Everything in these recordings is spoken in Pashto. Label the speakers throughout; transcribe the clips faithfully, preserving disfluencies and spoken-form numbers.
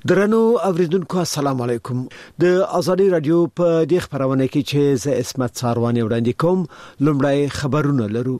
Speaker 1: درنو اوریدونکو السلام علیکم. د ازادي رادیو په دې خبرونه کې چې ز اسمت څاروانی وړاندې کوم لومړی خبرونه لرو.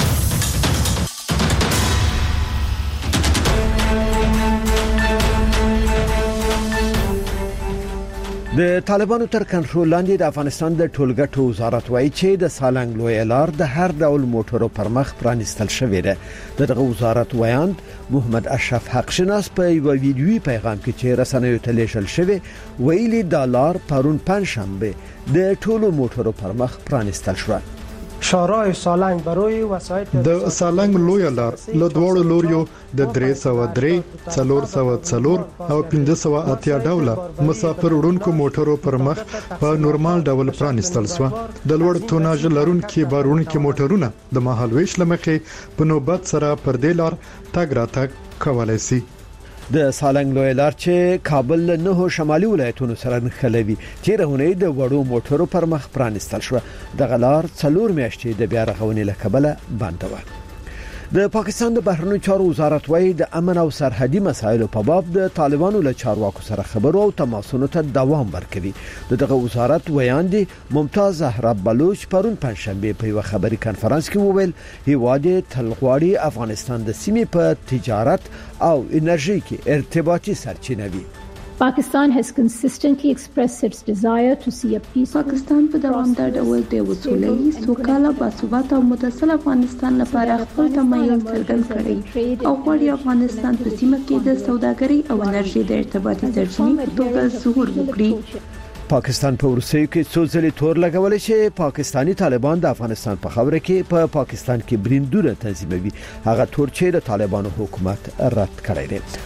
Speaker 1: د طالبانو تر کنټرول لاندې د افغانستان د ټولګټو وزارت وایي چې د سالنګ لوی لار د هر ډول موټرو پر مخ پرانستل شوې ده. دغه وزارت وایاند محمد اشرف حقشناس په یو ویډیوي پیغام کې چې رسنیو ته لیږل شوی ویلي د لار پرون پنځشنبه د ټولو موټرو پر مخ پرانستل شو.
Speaker 2: شارع سالنگ برای وسایط
Speaker 3: د سالنگ لوی لار له دوړو لوریو د درې سوه درې څلور سوه څلور او پنځه سوه اتیا ډوله مسافر وړونکو موټرو پر مخ په نورمال ډول پرانستل شو. د لوړ توناژ لرونکو بارونکو موټرونه د مهالويش لمخې په نوبت سره پر دې لار تګ راتګ کولای شي.
Speaker 1: د سالنګ لوی لار چې کابل نه شمالي ولایتونو سره نښلوي چې رهونې د وړو موټرو پر مخ پرانستل شو. د غلار څلور میاشتې د بیا رغونې لکبله بند و. د پاکستان د بهرنیو چارو وزارت وايي د امن او سرحدي مسایلو په باب د طالبانو له چارواکو سره خبرو او تماسونو ته دوام ورکوي. دغه وزارت ویاندي ممتاز زهرا بلوچ پرون پنځشنبه په یو خبري کانفرنس کې وویل هیواد تلغواړي افغانستان د سیمې په تجارت او انرژي کې ارتباطي سرچینه وي.
Speaker 4: Pakistan has consistently expressed its desire to see a peaceful
Speaker 5: پاکستان په دوامدار ډول د وسوله‌ییز سوکاله باثباته او متصل افغانستان لپاره خپل تمایل څرګند کړی او غواړي افغانستان په سیمه کې د سوداګرۍ او انرژي د ارتباطي سرچینې په توګه ظهور وکړي.
Speaker 1: پاکستان په روسیې کې څو ځلې تور لګولې چې پاکستانی طالبان د افغانستان په خبره کې په پا پاکستان کې بریندونه تنظیموي. هغه تور چې د طالبانو حکومت رد کړی دی.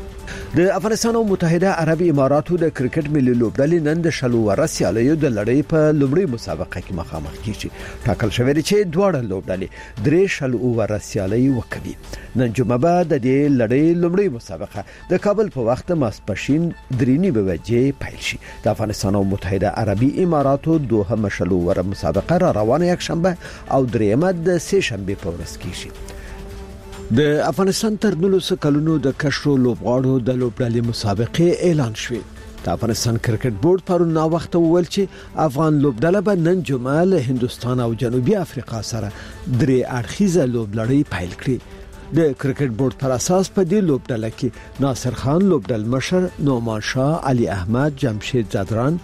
Speaker 1: د افغانستان او متحده عرب اماراتو د کرکټ ملي لوبډلې نن د شلو ور سیالیو د لړۍ په لومړۍ مسابقه کې مخامخ کیږي. ټاکل شوی دی چې دواړه لوبډلې درې شلو ور سیالي وکوي. نن جمعه به د دې لړۍ لومړۍ مسابقه د کابل په وخت ماسپښین درې نیمه بجې پیل شي. د افغانستان او متحده عربي اماراتو دوهم شلو ور مسابقه را روانه یک شنبه او دریمه د سه شنبه په ورځ کیږي. د افغانستان تر نولس کلونو د کشرو لوبغاړو د لوبډلې مسابقې اعلان شوې. د افغانستان کرکټ بورډ پرون نا وخت وویل چې افغان لوبډله به نن جمعه له هندستان او جنوبي افریقا سره درې اړخیزه لوبلړۍ پیل کړي. د کرکټ بورډ پر اساس په دې لوبډله کې ناصر خان لوبډل مشر، نومان شاه، علي احمد، جمشید زدران،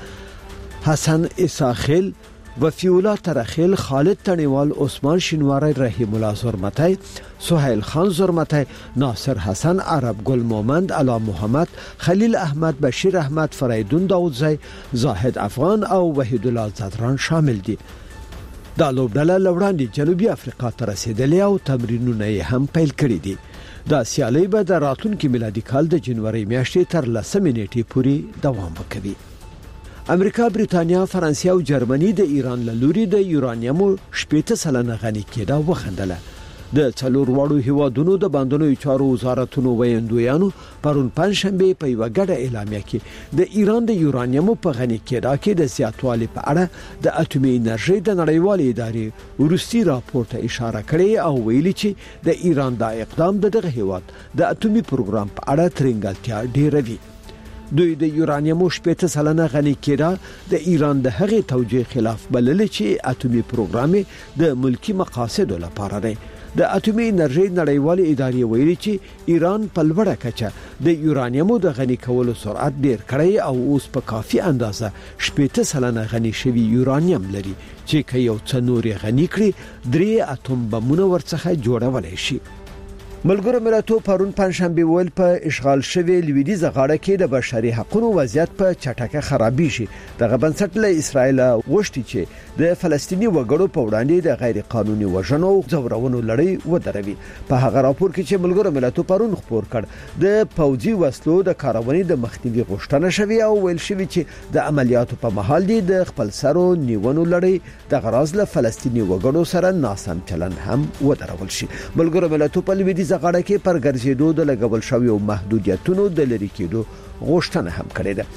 Speaker 1: حسن اساخیل، وفیولا ترخیل، خالد تنیوال، عثمان شینواری، رحیم الله زرمتی، سهیل خان زرمتی، ناصر حسن، عرب گل مومند، علا محمد، خلیل احمد، بشیر احمد، فریدون داودزی، زاهد افغان او وحید الله زدران شامل دي. دا لوبډله لوړاندې جنوبي افریقا ته رسیدلې او تمرینونه یې هم پیل کړي دي. دا سیالي به د راتلونکي میلادي کال د جنوري میاشتې تر لسمې نیټې پورې دوام وکوي. امریکا، بریتانیا، فرانسې او جرمني د ایران له لوري د یورانیمو شپږ سلنه غني کېدا وخندله. د څلور وړو هیوادونو د باندنوي چارو وزارتونو ویاندویانو پرون پنځشنبه په یو غټه اعلامیه کې د ایران د یورانیمو په غني کېدا کې د زیاتوالي په اړه د اټومي انرژي د نړیوالې ادارې ورستي راپور ته اشاره کړې او ویلي چې د ایران دا اقدام د دغه هیواد د اټومي پروګرام په اړه ترنګلتیا ډیروي. دوی د یورانیمو شپږ سلنه غني کېدا د ایران د هغې توجیه خلاف بلل چې اټومي پروګرام د ملکی مقاصدو لپاره دی. د اټومي انرژي نړیوالې ادارې ویلي چې ایران په لوړه کچه د یورانیمو د غني کولو سرعت ډیر کړی او اوس په کافي اندازه شپږ سلنه غني شوی یورانیم لري چې که یو څه نور غني کړي درې اټوم بمونه ورڅخه جوړولای شي. ملګرو ملتونو پرون پنځشنبه ویل په اشغال شوی لویدیځ غاړه کې د بشري حقوقو وضعیت په چټکه خرابې شي. دغه بنسټ له اسرائیل غوښتي چې د فلسطینی وګړو په وړاندې د غیر قانوني وژنو او ځورونو لړۍ ودروي. په هغه راپور کې چې ملګرو ملتونو پرون خبر کړ د پوځي وسلو د کارونې د مخنیوي غوښتنه شوی او ویل شوی چې د عملیاتو په محل دي د خپل سرو نیونو لړۍ د غراض له فلسطینی وګړو سره ناسم چلن هم ودرول شي. ملګرو ملتونو په لویدیځ غاړه کې پر ګرځېدو د لګول شویو محدودیتونو د لرې کېدو غوښتنه هم کړې ده.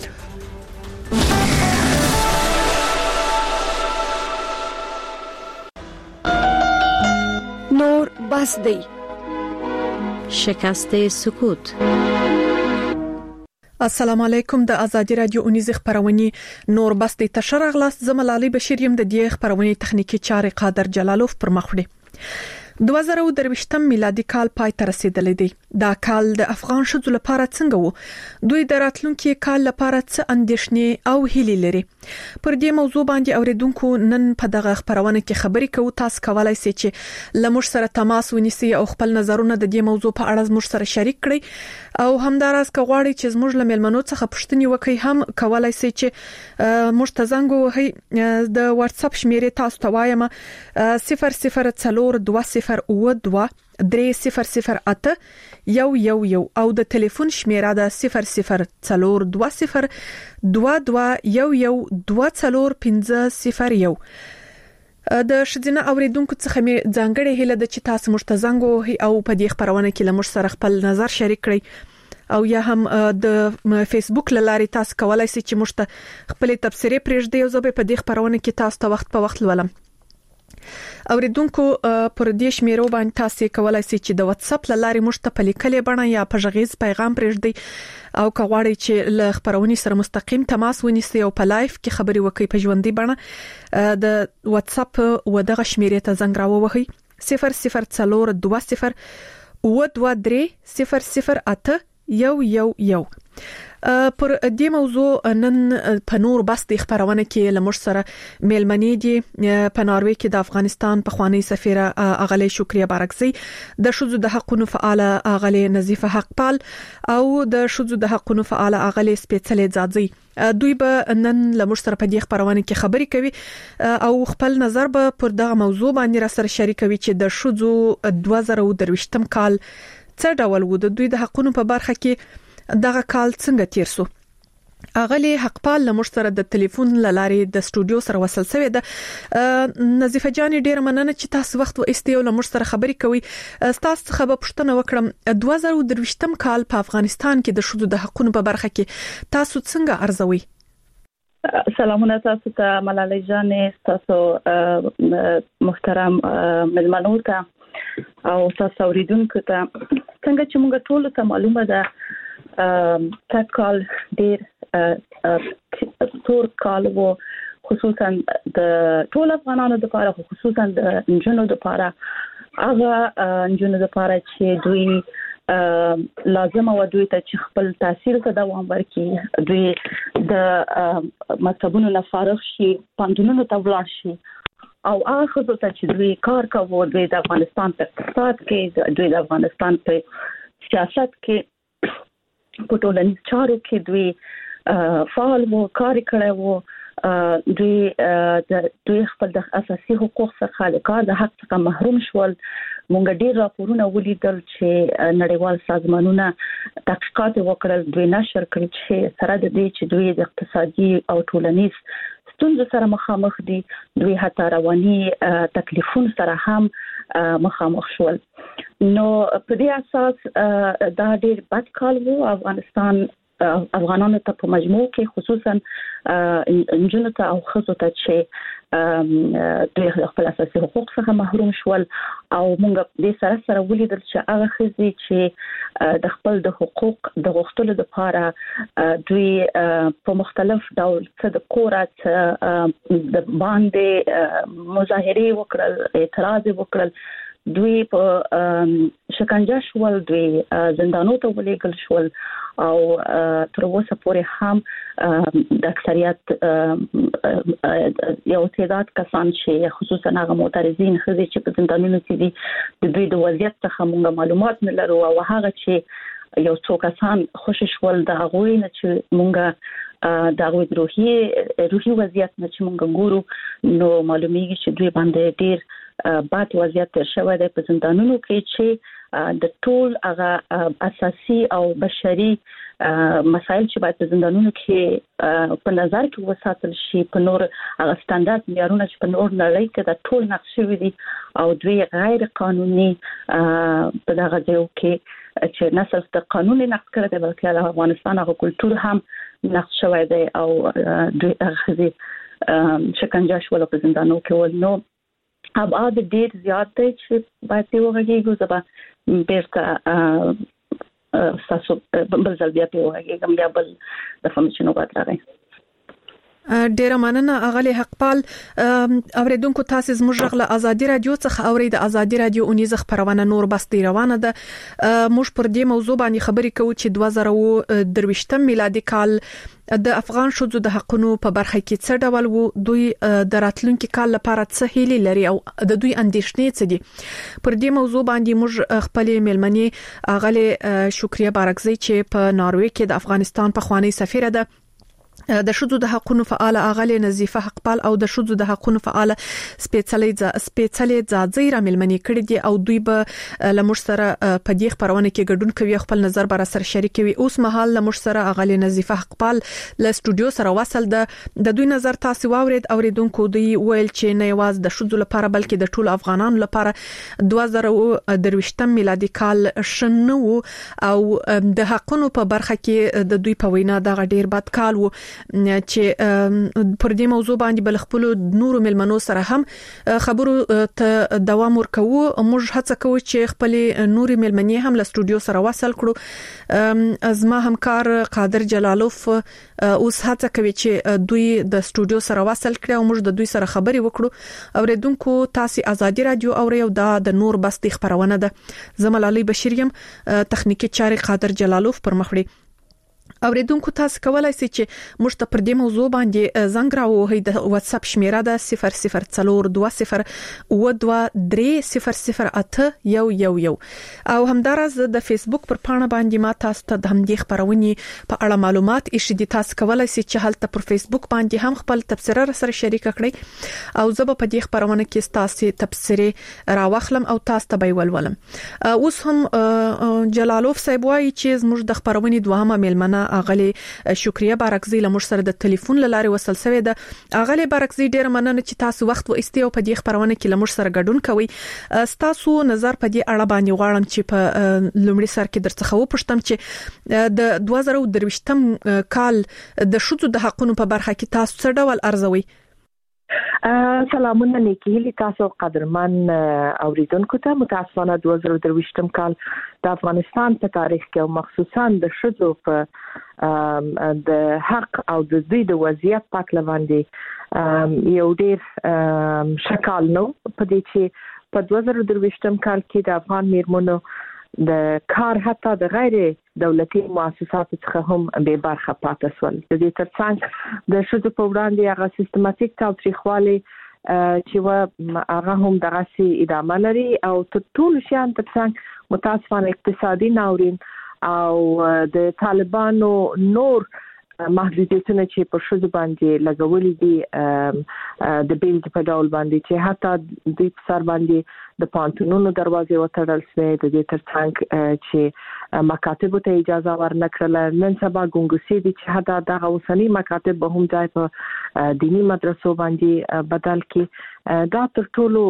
Speaker 6: نور بس دی.
Speaker 7: شکست سکوت.
Speaker 6: السلام علیکم د ازادي رادیو اونیز خبرونه نور بس د تشر اغلاس زملالي بشیر يم د دې خبرونه تخنیکی چاري قادر جلالوف پر مخ وړي دوه زره درویشتم میلادي کال پای ته رسیدلی دی دا کال د افغان شذو لپاره څنګه وو دوی د راتلونکي کال لپاره څه اندیشنې او هیلې لري پر دې موضوع باندې اوریدونکو نن په دغه خبرونه کې خبرې کوو تاسو کولای شئ چې لمر سره تماس ونیسئ او خپل نظرونه د دې موضوع په اړه زموږ سره شریک کړئ او همدارس که غواړئ چې زموږ له مېلمنو څخه پوښتنې وکړئ هم کولای شئ چې موږ ته زنګ ووهئ د واتس اپ شمیرې تاسو ته وایم صفر صفر څلور دوه صفر اوه دوه درې صفر صفر اته یو یو یو او د ټلیفون شمیره د صفر صفر څلور دوه صفر دوه دوه یو یو دوه څلور پنځه صفر یو د شذینه اوریدونکو څخه می ځانګړې هله د چې تاسو مشتزنګو او په دې خبرونه کې لمر سره خپل نظر شریک کړئ او یا هم د فیسبوک لاري تاسو کولای شئ چې مشته خپل تبصره پرېږدئ او زه به په دې خبرونه کې تاسو ته وخت په وخت لولم اوریدونکو پر دې شمیرو باندې تاسو کولای شئ چې د واتس اپ لاري مشته په لیکلې بڼه یا په غږیز پیغام پرېږدئ او که غواړئ چې له خبرونې سره مستقیم تماس ونیسئ او په لایف کې خبري وکړئ په ژوندۍ بڼه د واتس اپ و دغه شمیرې ته زنګ راووهئ صفر صفر څلور دوه صفر اوه دوه درې صفر صفر اته یو یو یو پر دې موضوع نن په نور بس د خبرونه کې لمر سره مېلمنې دي په ناروې کې د افغانستان په خواني سفیره اغلی شکریا بارکزی د شذو د حقوقو فعال اغلی نظیفه حقپال او د شذو د حقوقو فعال اغلی سپېڅلې ځاځي دوی به نن لمر سره په دې خبرونه کې خبري کوي او خپل نظر به پر دغه موضوع باندې را سره شریکوي چې د شذو دوه زره درویشتم کال څه ډول و د دوی د حقوقو په برخه کې دغه کال څنګه تیر سو اغلی حقپال لمر سره د ټلیفون لاري د استودیو سره وصل شوی د نظیفه جان ډیر مننه چې تاسو وخت و استیو لمر سره خبري کوي تاسو څخه به پوښتنه وکړم دوه زره درویشتم کال په افغانستان کې د شذو د حقوقو په برخه کې تاسو څنګه ارزوي
Speaker 7: سلامونه تاسو ته ملالۍ جان تاسو محترم ملمنو ته او تاسو اوریدونکو ته څنګه چې موږ ټول ته معلومه ده تک کال ډیر تور کال وو خصوصا د ټول افغانانو لپاره خصوصا د انجونو لپاره هغه انجونو لپاره چې دوی لازم او دوی ته چې خپل تحصیل ته دوام ورکړي دوی د مکتبونو نه فارغ شي پوهنتونونو ته ولاړ شي او هغه خصوصا چې دوی کار کوي دوی د افغانستان په اقتصاد کې دوی د افغانستان په سیاست کې په ټولنیز چارو کې دوی فعال وو کار کړی وو دوی دوی خپل د اساسي حقوق څخه د کار د حق څخه محروم شول مونږ ډیر راپورونه ولیدل چې نړیوال سازمانونه تحقیقات وکړل دوی نشر کړی چې سره د دې چې دوی د اقتصادي او ټولنیز ستونزو سره مخامخ دي دوی حتی رواني تکلیفونو سره هم مخامخ شول نو په دې اساس دا ډیر بد کال وو افغانستان افغانانو ته په مجموع کې خصوصا انجونو ته او ښځو ته چې دوی خپل اساسي حقوق څخه محروم شول او موږ دې سره سره ولیدل چې هغه ښځې چې د خپل د حقوق د غوښتلو لپاره دوی په مختلف ډول څه د کورات د باندې مظاهره وکړل اعتراض وکړل دوی په شکنجه شول دوی زندانونو ته ولېږل شول او تر اوسه پورې هم د اکثریت یو تعداد کسان چې خصوصا هغه معترضین ښځې چې په زندانونو کې دي د دوی د وضعیت څخه موږ معلومات نه لرو او هغه چې یو څو کسان خوشی شول د هغوی نه چې موږ د هغوی روحي روحي وضعیت نه چې موږ ګورو نو معلومیږي چې دوی باندې ډیر بد وضعیت تر شوی دی په زندانونو کې چې د ټول هغه اساسي او بشري مسایل چې باید په زندانونو کې په نظر کې وساتل شي په نور هغه سټانډرډ معیارونه چې په نور نړۍ کې د ټول نقش شوی دي او دوی غیر قانوني په دغه ځای کې چې نه صرف د قانون نقض کړی دی بلکې د افغانستان هغه کلتور هم نقض شوی دی او دوی هغه شکنجه شول په زندانونو کې ول نو ابعاد ډیر زیات دی چې باید یې وغږیږو زبا بیرته تاسو بل ځل بیا په وګورم یا بل د فهمچنو غواړم.
Speaker 6: ډیره مننه اغلی حقپال. اوریدونکو تاسو زموږ غږ ازادي رادیو څخه اوري د ازادي رادیو اونیز خبرونه نور بس روانه ده. موږ پر دې موضوع باندې خبرې کوو چې دوه زره او درویشتم میلادي کال د افغان شوزو د حقونو په برخه کې څه ډول وو، دوی د راتلونکي کال لپاره څه هیلې لري او د دوی اندیشنې څه دي. پر دې موضوع باندې موږ خپل ملمنې اغلی شکریه بارکزی چې په ناروې کې د افغانستان په خوانی سفیر ده، د شذو د حقونو فعال اغلی نظیفه حقپال او د شذو د حقونو فعال سپیڅلې سپیڅلې ځاځي را ملمنې کړي دي او دوی به لمر سره په دې خبرونه کې ګډون کوي، خپل نظر بر سره شریکوي. اوس مهال لمر سره اغلی نظیفه حقپال ل سټوډیو سره وصل ده. د دوی نظر تاسو واورید. اوریدونکو دوی ویل چې نه یواز د شذو لپاره بلکې د ټولو افغانانو لپاره دوه زره او درویشتم میلادي کال شنو او د حقونو په برخه کې د دوی په وینا د ډیر بد کال وو چې پر دې موضوع باندې بل خپل نورو ملمنو سره هم خبرو ته دوام ورکوو. موږ هڅه کوو چې خپل نوري ملمنې هم له سټوډیو سره وصل کړو. زما همکار قادر جلالوف اوس هڅه کوي چې دوی د سټوډیو سره وصل کړي او موږ د دوی سره خبرې وکړو. اوریدونکو تاسو ازادي رادیو اوري او دا د نور بس د خبرونه ده. زملالي بشیریم تخنیکی چاري قادر جلالوف پر مخړي. اوریدونکو تاسو کولای شئ چې موږ ته پر دې موضوع باندې زنګ راوهئ. د واتس اپ شمیره ده صفر صفر څلور دوه صفر او دوه درې صفر صفر اته یو یو یو او همدارز د فیسبوک پر پاڼه باندې ما تاسو ته د همدې خبرونې په اړه معلومات ایښي دي. تاسو کولای شئ چې هلته پر فیسبوک باندې هم خپل تبصره سره شریک کړئ او زه به په دې خبرونه کې تاسو تبصره راوخلم او تاسو ته به ولولم. اوس هم جلالوف صاحب وايي چې زموږ د خبرونې دوهمه ملمنه اغلی شکریه بارکزی له موږ سره د ټلیفون لارې وصل شوی ده. اغلی بارکزی ډیر مننه چې تاسو وخت و استیو په دې خبرونه کې له موږ سره ګډون کوئ. تاسو نظر په دې اړه باندې غواړم چې په لومړي سر کې درڅخه وپوښتم چې د دوه زره او درویشتم کال د شذو د حقونو په برخه کې تاسو څه ډول ارزوي؟
Speaker 8: سلامونه نیکی هیلی تاسو قدرمن اوریدونکو ته. متاسفانه دوه زره او درویشتم کال د افغانستان په تاریخ کې او مخصوصا د شذو په د حق او د دوی د وضعیت په اړه باندې یو ډیر شکال نو په دې چې په دوه زره او درویشتم کال کې د افغان میرمنو د کار حتی د غیر دولتي مؤسساتو څخه هم به برخه پاتې شول. د دې ترڅنګ د شذو په وړاندې هغه سیستماتیک تاوتریخوالي چې و هغه هم دغه سي ادامه لري او ټول شیان ترڅنګ متاسفانه اقتصادي ناورین او د طالبانو نور محدودیتونه چې په شذو باندې لګولې دي د بیل په ډول باندې چې حتی د سر باندې د پانتونونو دروازې وتړل شوې. د دې ترڅنګ چې مکاتب ته اجازه ورنکړل. نن سبا ګونګسي دي چې حتی دغه اوسنی مکاتب به هم ځای په دینی مدرسو باندې بدل کړي. دا تر ټولو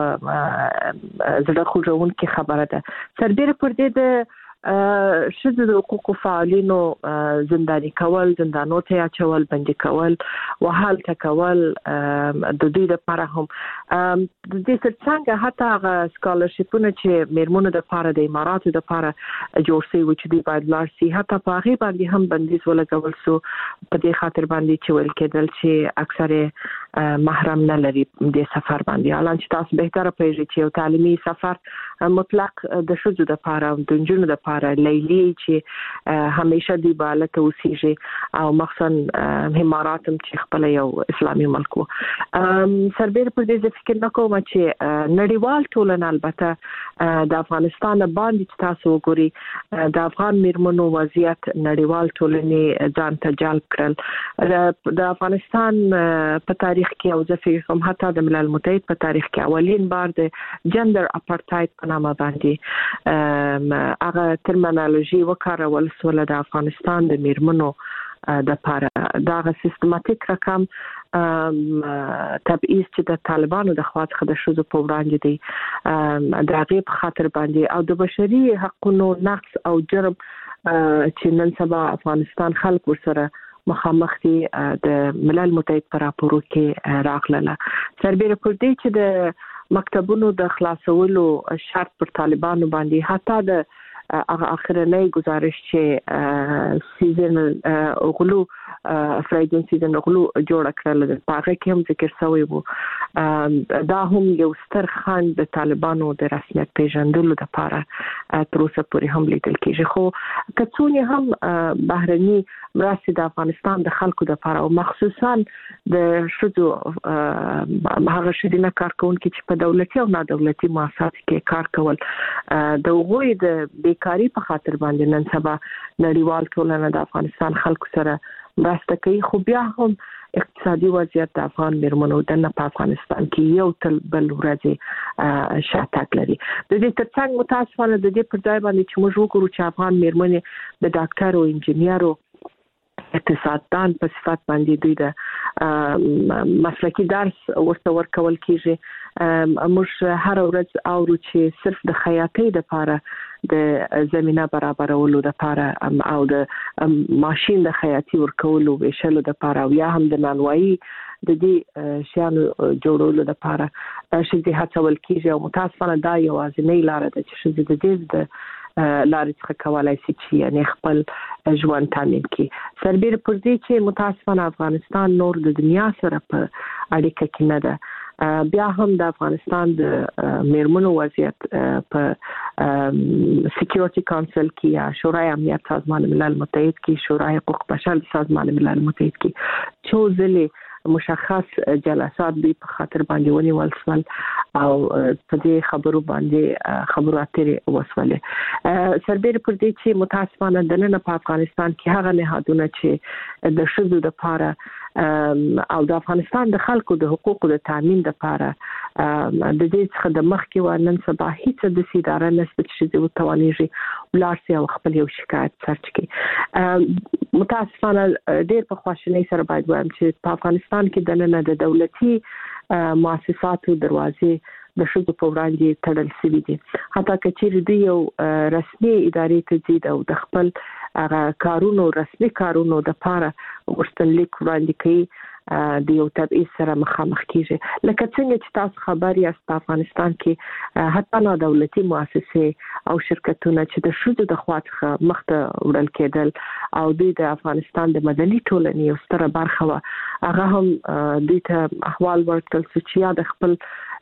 Speaker 8: زړه خوږونکې خبره ده. سربېره پر دې د شذو د حقوقو فعالینو زنداني کول، زندانو ته اچول، بندي کول، وهال تکول د دوی لپاره هم د دې ترڅنګ حتی هغه سکالرشپونه چې میرمنو د لپاره د اماراتو د لپاره جوړ شوي و چې دوی باید لاړ شي، حتی په هغې باندې هم بندیز ولګول شو په دې خاطر باندې چې ویل کېدل چې اکثر محرم نه لري د سفر باندې. حالان چې تاسو بهتره پوهیږئ چې یو تعلیمي سفر مطلق د ښځو لپاره او د نجونو لپاره لیلی چې همیشه دی بالته اوسېږي او مخصوصا امارات هم چې خپل یو اسلامي ملک وو. سربېره پر دې فکر نکوم چې نړیوال ټولنه البته د افغانستان باندې چې تاسو وګورئ د افغان میرمنو وضعیت نړیوال ټولنې ځان ته جلب کړل. د افغانستان په تاریخ کې او ځکه کوم حتی د ملل متحد په تاریخ کې اولین بار د جندر اپارټاید په نامه باندې هغه ترمینالوژي وکارول شو د افغانستان د میرمنو د لپاره. دا سیستماتیک رقم تبعیض چې د طالبانو د خوا څخه د شذو په وړاندې دی د هغې په خاطر باندې او د بشري حقونو نقض او جرم چې نن سبا افغانستان خلک ورسره مخامخ دي د ملل متحد په راپورو کې راغله. سربېره پر دې چې د مکتبونو د خلاصولو شرط پر طالبانو باندې حتی د هغه اخرنۍ گزارش چې سیزن غلو افریدون سیزن غلو جوړ کړل د هغه کې هم ذکر شوی وو دا هم یو ستر خنډ د طالبانو د رسمیت پیژندلو لپاره تر اوسه پورې هم لیدل کېږي خو کڅونی هم بهرني مرستې د افغانستان د خلکو لپاره او مخصوصا د شذو هغه شدینه کارکونکو چې په دولتي او نادولتي مؤسسات کې کار کول د وګړي د بیکاری په خاطر باندې نن سبا نړیوال ټولنه د افغانستان خلکو سره مرسته کوي خو بیا هم اقتصادي وضعیت د افغان میرمنو د نه په افغانستان کې یو تل بل ورځ شاتګ لري د دې ترڅنګ متاسفانه د دې پر ځای باندې چې موږ وګورو چې افغان میرمنې د ډاکټر او انجینیرو اقتصاددان په صفات باندې دوی د مسلکی درس ورته ورکول کیږي موږ هر ورځ اورو چې صرف د خیاطۍ لپاره د زمينه برابرولو لپاره او د ماشين د خیاطي ورکولو وشلو لپاره او یا هم د نانوایي د دې شیانو جوړولو لپاره چې هڅول کیږي او متاسفانه دا یو ازنۍ لار ده چې د دې د لارې څخه کولای شي چې یعنی خپل ژوند تامین کړي سربېره پر دې چې متاسفانه افغانستان نور د دنیا سره په اړیکه کې نه ده بیا هم د افغانستان د میرمنو وضعیت په سکیورټي کونسل کې یا شورای امنیت سازمان ملل متحد کې شورای حقوق بشر سازمان ملل متحد کې څو ځلې مشخص جلسات به په خاطر باندې ونیول شول او په دې خبرو باندې خبرو اترې وسولې سربېره پر دې چې متاسفانه د نن په افغانستان کې هغه نهادونه چې د شذو د لپاره او د افغانستان د خلکو د حقوقو د تامین لپاره د دې څخه د مخکې و نن سبا هیڅ د سیداره نسبت چې د توانېږي ولارسي او خپل یو شکایت سرچ کړي متاسفانه ډېر په خواشینۍ سره باید وایم چې په افغانستان کې د نن د دولتي مؤسساتو دروازې د شذو په وړاندې تړل شوي دي حتی که چیرې دوی یو رسمي ادارې ته ځي او د خپل هغه کارونو رسمي کارونو د لپاره ورستنلیک وړاندې کوي د یو تبعیض سره مخامخ کیږي لکه څنګه چې تاسو خبر یاست په افغانستان کې حتی نه دولتي مؤسسې او شرکتونه چې د شذو د خوا څخه مخته وړل کېدل او دوی د افغانستان د مدني ټولنې یو ستره برخه وه هغه هم دوی ته احوال ورکړل چې یا د خپل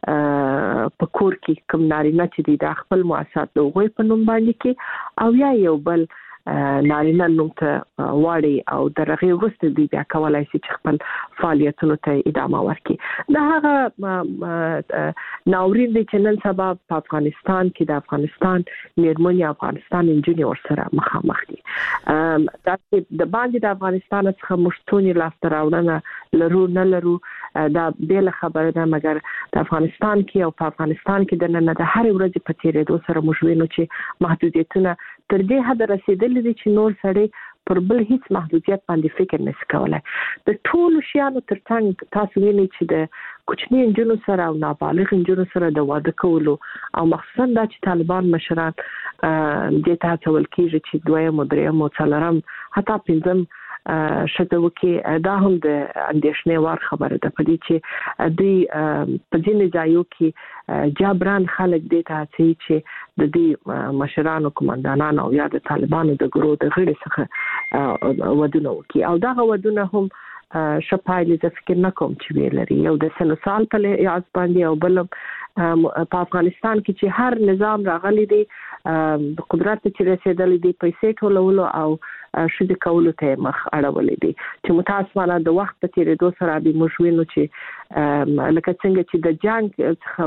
Speaker 8: په کور کې کوم نارینه چې دي د خپل مؤسسات د هغوی په نوم باندې کې او یا یو بل نارینه نوم ته واړي او درغه وروسته دی بیا کولای شي چې خپل فعالیتونو ته ادامه ورکړي دا هغه ناورین دی چې نن سبا په افغانستان کې د افغانستان میرمنې افغانستان انجینر ورسره مخامخ دي دا چې د باندې د افغانستان څخه مشتونی لاسته راوړنه لرو نه لرو دا بیل خبره ده مګر د افغانستان کې او په افغانستان کې د نن د هر ورځې په تیرېدو سره موږ وینو چې محدودیتونه تر دې حد رسیدلي دي چې نور سړی پر بل هیڅ محدودیت باندې فکر نشي کولای د ټولو شیانو ترڅنګ تاسو وینئ چې د کوچني انجونو سره او نابالغ انجونو سره د واده کولو او مخصوصا دا چې طالبان مشران د تاسو ول کېږي چې دویم دریم او څلورم حتی پنځم شته وکي دا هم د اندېښنې وړ خبره ده په دې چې دوی په ځینې ځایو کې جبران خلک دې ته هڅوي چې د دې مشرانو کمانډانانو او یا د طالبانو د ګروه د غړي څخه ودونه وکي او دا ودونه هم شپایلې د فکر نه کوم چې ویلري یو د سنوسال په لیاز باندې او بل په افغانستان کې چې هر نظام راغلی دی د قدرت چې رسیدلی دی پیسې ټولولو او شذ کولو ته مخ اړولې دي چې متاسفانه د وخت په تیریدو سره به موږ وینو چې لکه څنګه چې د جنگ څخه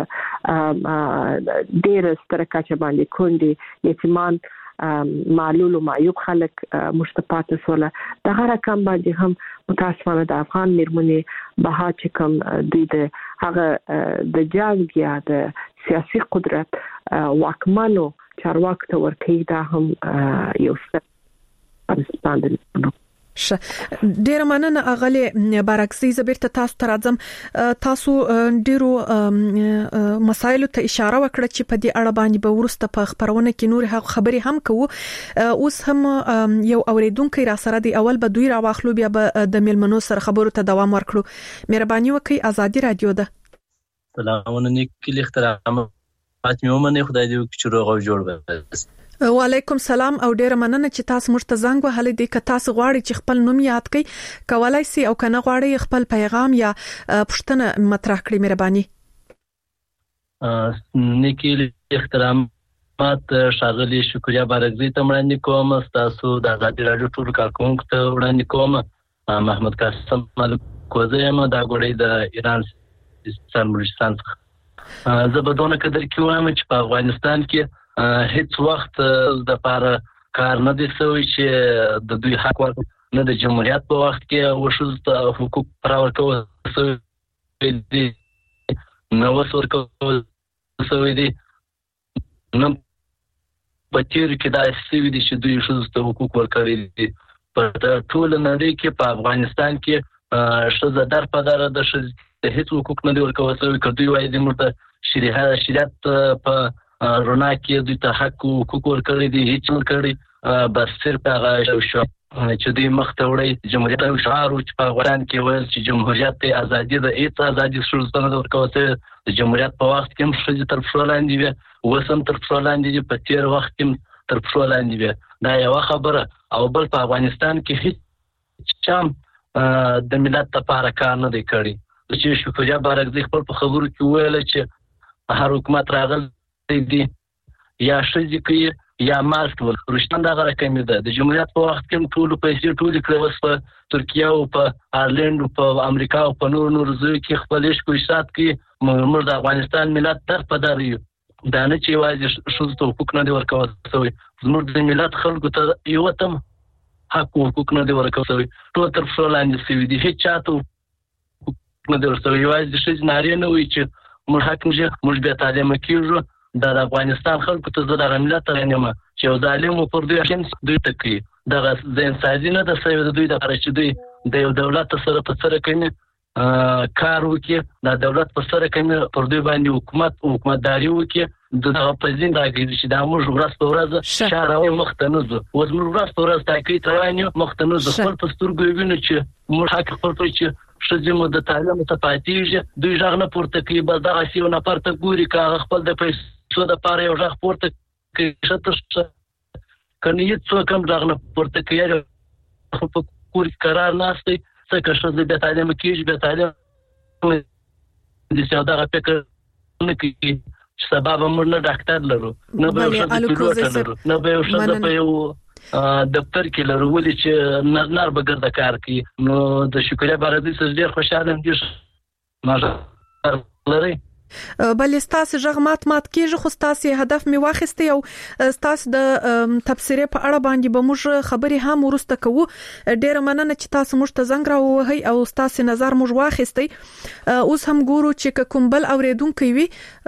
Speaker 8: مشته ډېر ستر کچه باندې کونډي یتیمان معلول او معیوب خلک مشتپات سره د هر کم باندې هم متاسفانه د افغان میرمنې بها چې کوم دوی د هغه د جنگ یا د سیاسي قدرت واکمنو چارواکو ته ورکوي دا هم یو څه
Speaker 6: ش ډیر مننه اغلی بارکسي زبرته تاسو ته راځم تاسو ډیرو مسایلو ته اشاره وکړه چې په دې اړه باندې به ورسته په خبرونه کې نور خبري هم کوو اوس هم یو اوریدونکو را سره دی اول به دوی را واخلو بیا به د ملمنو سره خبرو ته دوام ورکړو مهرباني وکړئ ازادي رادیو ده
Speaker 9: سلامونه نیکلی احترام فاطمه ومنه خدای دې چې روغ او جوړ وي
Speaker 6: وعلیکم سلام او ډیره مننه چې تاسو موږ ته زنګ وهلې دي. که تاسو غواړئ چې خپل نوم یاد کړئ کولای شئ او کنه غواړئ خپل پیغام یا پوښتنه مطرح کړئ مهرباني.
Speaker 9: نیکی احترامات ښاغلي شکریا بارګزی ته وړاندې کوم. تاسو د ازادي راډیو ټول کارکونکو ته وړاندې کوم. محمد قاسم ملکوزی یم دا غوړی د ایران سیستان بلوچستان څخه. زه به دونه قدر کوم چې په افغانستان کې هیڅ وخت د پاره کار نه دي سوی چې د دوی حق ورکړي، نه د جمهوریت په وخت کې وشوز ته حقوق پر ورکول سوی دي، نه وس ورکول سوی دي، نه په تیر کې دا سوی دي چې دوی شوز ته حقوق ورکړي دي. په ټول نړۍ کې په افغانستان کې شوز در په در د شوز هیڅ حقوق نه دي ورکول سوی. که دوی وایي د مرته شریعت شریعت په رونا کې دوی ته حق او حقوق ورکړي دي، هیڅ ورکړي بس صرف هغه شو چې دوی مخ ته وړي جمهوریت او شعار چې په افغانستان کې ویل چې جمهوریت ته ازادي ده، هیڅ ازادي شوزونه نه ورکول سوی. د جمهوریت په وخت کې هم ښځې تر پښو لاندې وې، اوس هم تر پښو لاندې دي، په تېر وخت کې هم تر پښو لاندې وې. دا یوه خبره. او بل په افغانستان کې هیڅ چا د ملت لپاره کار نه دی کړی. چې شکریا بارګزی خپل په خبرو کې ویل چې هر حکومت راغلی دي یا شذ کوي یا ماسک ول رښتیا دا رقم ده. د جمهوریت په وخت کې ټول پیسې ټول کړو په ترکیه او په آیرلند او په امریکا او په نور نور ځای کې خپل شکو حساب کې موږ د افغانستان ملت تر پداري دا نه چې واځي شوز ته حقوق نه دی ورکول سوی. زموږ د ملت خلکو ته یو تم حق او حقوق نه دی ورکول سوی. ټول تر فلان سوي دي، هیڅ چاته نه دی ورکول سوی. واځي شذ ناری نه وي چې موږ حق نشي، موږ به تعلیم کیږو. د افغانستان خلکو ته زه د ملت رانیمه چې یو ظالم پر دوی شین دوی تکي دغه د انساني نه د سوي د دوی د خرچ دوی د یو دولت سره په سره کوي کار وکي، د دولت په سره کوي پر دوی باندې حکومت حکومتداري وکي. دغه پزین راګي چې د موږ ورځ په ورځ شهر او مختنوز او موږ ورځ په ورځ تاکي ترانیو مختنوز خپل پسترګو ویني چې موږ حق خپل چې شزمو د تعلیم ته پاتېږي. دوی ځغ نه پورته کوي، بس دغه سیو نه پورته ګوري کا خپل د پیسو د پاره یو ځغ پورته کوي شته کني څو کم ځغ نه پورته کوي په کور قرار ناشته څنګه شزه د تعلیم کېږي د تعلیم د سیاده فکر نه کوي. سبب موږ نه ډاکټر لرو، نه به شزه پیلوټ لرو، نه به شزه په یو دفتر کې لرو ولې چې نار به ګرځا کار کوي. نو د شکریا بارګزی سره ډیر خوشاله یم چې ما لري.
Speaker 6: بل ستاسو ژغمات مات کېږي خو ستاسو هدف می واخیسته او ستاسو د تفسیر په اړه باندې به موږ خبري هم ورسته کوو. ډیر مننه چې تاسو موږ ته زنګ راوهی او ستاسو نظر موږ واخیسته. اوس هم ګورو چې کوم بل اوریدونکو وي،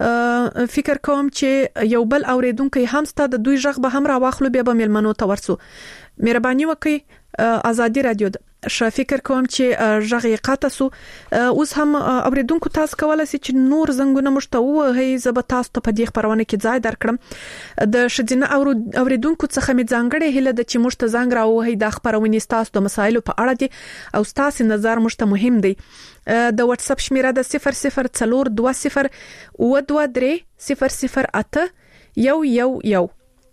Speaker 6: فکر کوم چې یو بل اوریدونکو هم ستاسو د دوی ژغ به هم را واخلو بیا به ملمنو ته ورسو. مهرباني وکړئ ازادي رادیو ش فکر کوم چې ژغ قاطع سو. اوس هم اوریدونکو تاسو کولای شئ چې نور زنګونه مشته وهي زب تاسو ته په دې خبرونه کې ځای درکړم. د شدینه اوریدونکو څخه می ځانګړې هله د چې مشته زنګ راوهي د خبرونه تاسو د مسایلو په اړه دي او تاسو نظر مشته مهم دی. د واتس اپ شمیره د صفر صفر څلور دوه صفر او دوه درې صفر صفر اته یو یو یو.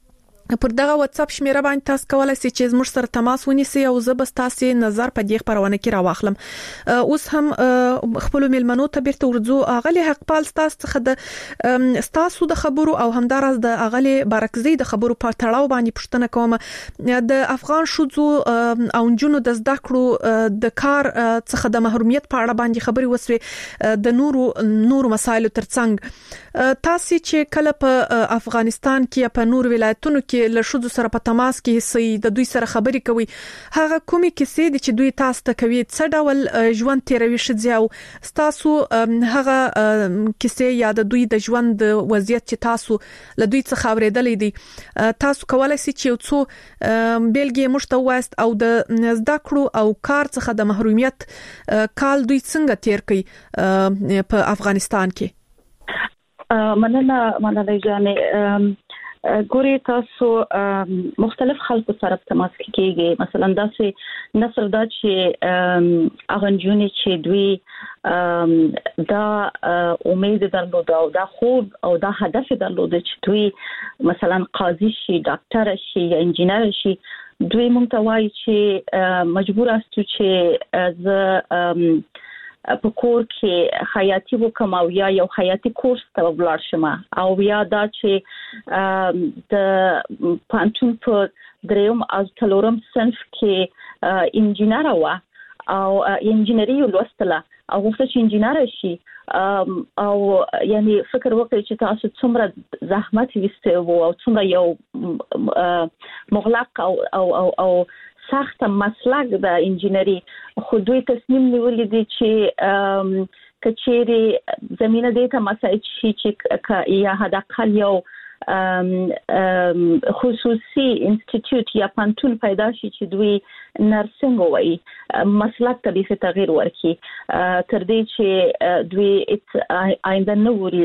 Speaker 6: پر دغه واتس اپ شمیره باندې تاسو کولای شئ چې زموږ سره تماس ونیسئ او زه به تاسو نظر په دې خبرونه کې راوخلم. اوس هم خپل ملمنو ته بیرته ورځو. اغلی حقپال تاسو څخه د تاسو د خبرو او همدارس د اغلی بارګزی د خبرو په تړاو باندې پوښتنه کوم. د افغان شوزو او جنونو د زده کړو د کار څخه د محرومیت په اړه باندې خبري وسوي د نورو نورو مسایلو ترڅنګ تاسو چې کله په افغانستان کې په نور ولایتونو کې له شوزو سره په تماس کې سي د دوی سره خبري کوي، هغه کومي کیسې دي چې دوی تاسو ته کوي څه ډول ژوند تیروي شځي او تاسو هغه کیسې یا د دوی د ژوند وضعیت چې تاسو له دوی څخه اوریدلې دي تاسو کولای شئ چې څو بیلګې مشته وایست او د زده کړو او کار څخه د محرومیت کال دوی څنګه تیر کوي په افغانستان کې.
Speaker 7: مننه مننه جانې. ګوري تاسو مختلف خلکو سره تماس کیږي مثلا داسې نسل دا چې اغنجونی چې دوی دا امید درلوده او دا خوب او دا هدف درلوده چې دوی مثلا قاضي شي ډاکټر شي یا انجینر شي دوی مونږ ته وایي چې مجبور استو چې ز په کور کې حیاتي وکم او یا یو حیاتي کورس ته ولاړ شم او یا دا چې د پانتون په دریم او څلورم صنف کې انجینر و او انجینری ولوستله او غوښته چې انجینر شي او یعنی فکر وکړي چې تاسو څومره زحمت وسته او څومره یو مغلق او او او, او سخت مسلک د انجینری خو دوی تصمیم نیولې دي چې کچېری زمينه دې ته مساعد شي چې یا حداقل یو خصوصي انسټیټیوټ یا پانتون پیدا شي چې دوی نرسنګ وایي مسلک ته به تغییر ورکړي تر دې چې دوی آینده نو وري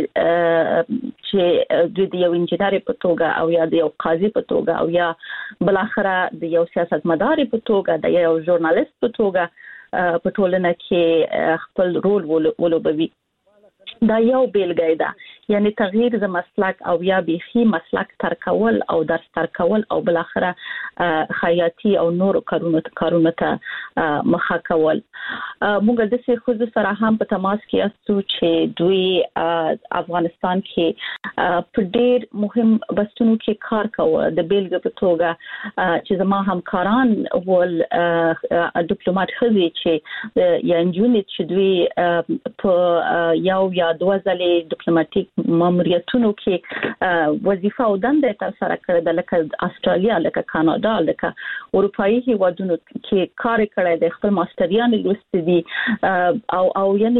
Speaker 7: چې دوی د یو انجینر په توګه او یا د یو قاضي په توګه او یا بل اخره د یو سیاستمدار په توګه د یو ژورنالیست په توګه په ټولنه کې خپل رول ولوبوي دا یو بیلګه ده یعنی تغییر د مسلک او یا بيخي مسلک تر کول او درس تر کول او بل اخره حیاتي او نور کارونه کارونه ته مخه کول موږ د څه خو سره هم په تماس کې استو چې دوی افغانستان کې په ډېر مهم بستونو کې کار کوي د بیلګې په توګه چې زما همکاران ول ډیپلوماټ خزي چې یا انجونی چې دوی په یو یا دوه ځلې ډیپلوماټیک ماموریتونو کې وظیفه او دنده تر سره کړې ده لکه استرالیا لکه کاناډا لکه اروپאי هیوادونو کې کار کړی د خپل ماستریان لوستي دي او او یعنی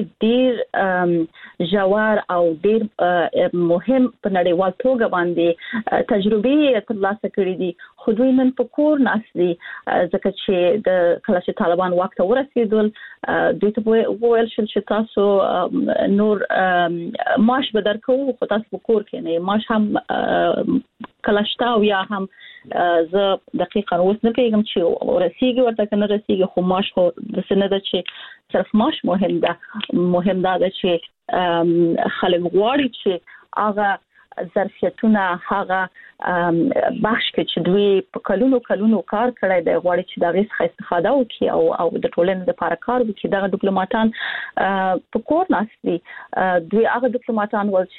Speaker 7: ډیر جوار او ډیر مهم په نړیوال توګه باندې تجربه ترلاسه کړې دي خو دوی نن په کور ناسي ځکه چې د کله چې طالبان وخت ورسېدل دوی ته وویل شو چې تاسو نور ماش به درکو خو تاسو په کور کې نه ماش هم کلاشتا او یا هم زه دقیقاً اوس نه پیغام چې ورسیږي ورته کنه رسیږي خو ماش خو د سند چې صرف ماش مهم ده مهم ده چې خلک غواړي چې هغه ظرفیتونه هغه بخش کې چې دوی په کلونو کلونو کار کړی دی غواړي چې دا غیس استفاده وکړي او او د ټولنې لپاره کار وکړي دا ډیپلوماټان په کور ناسي دوی هغه ډیپلوماټان ول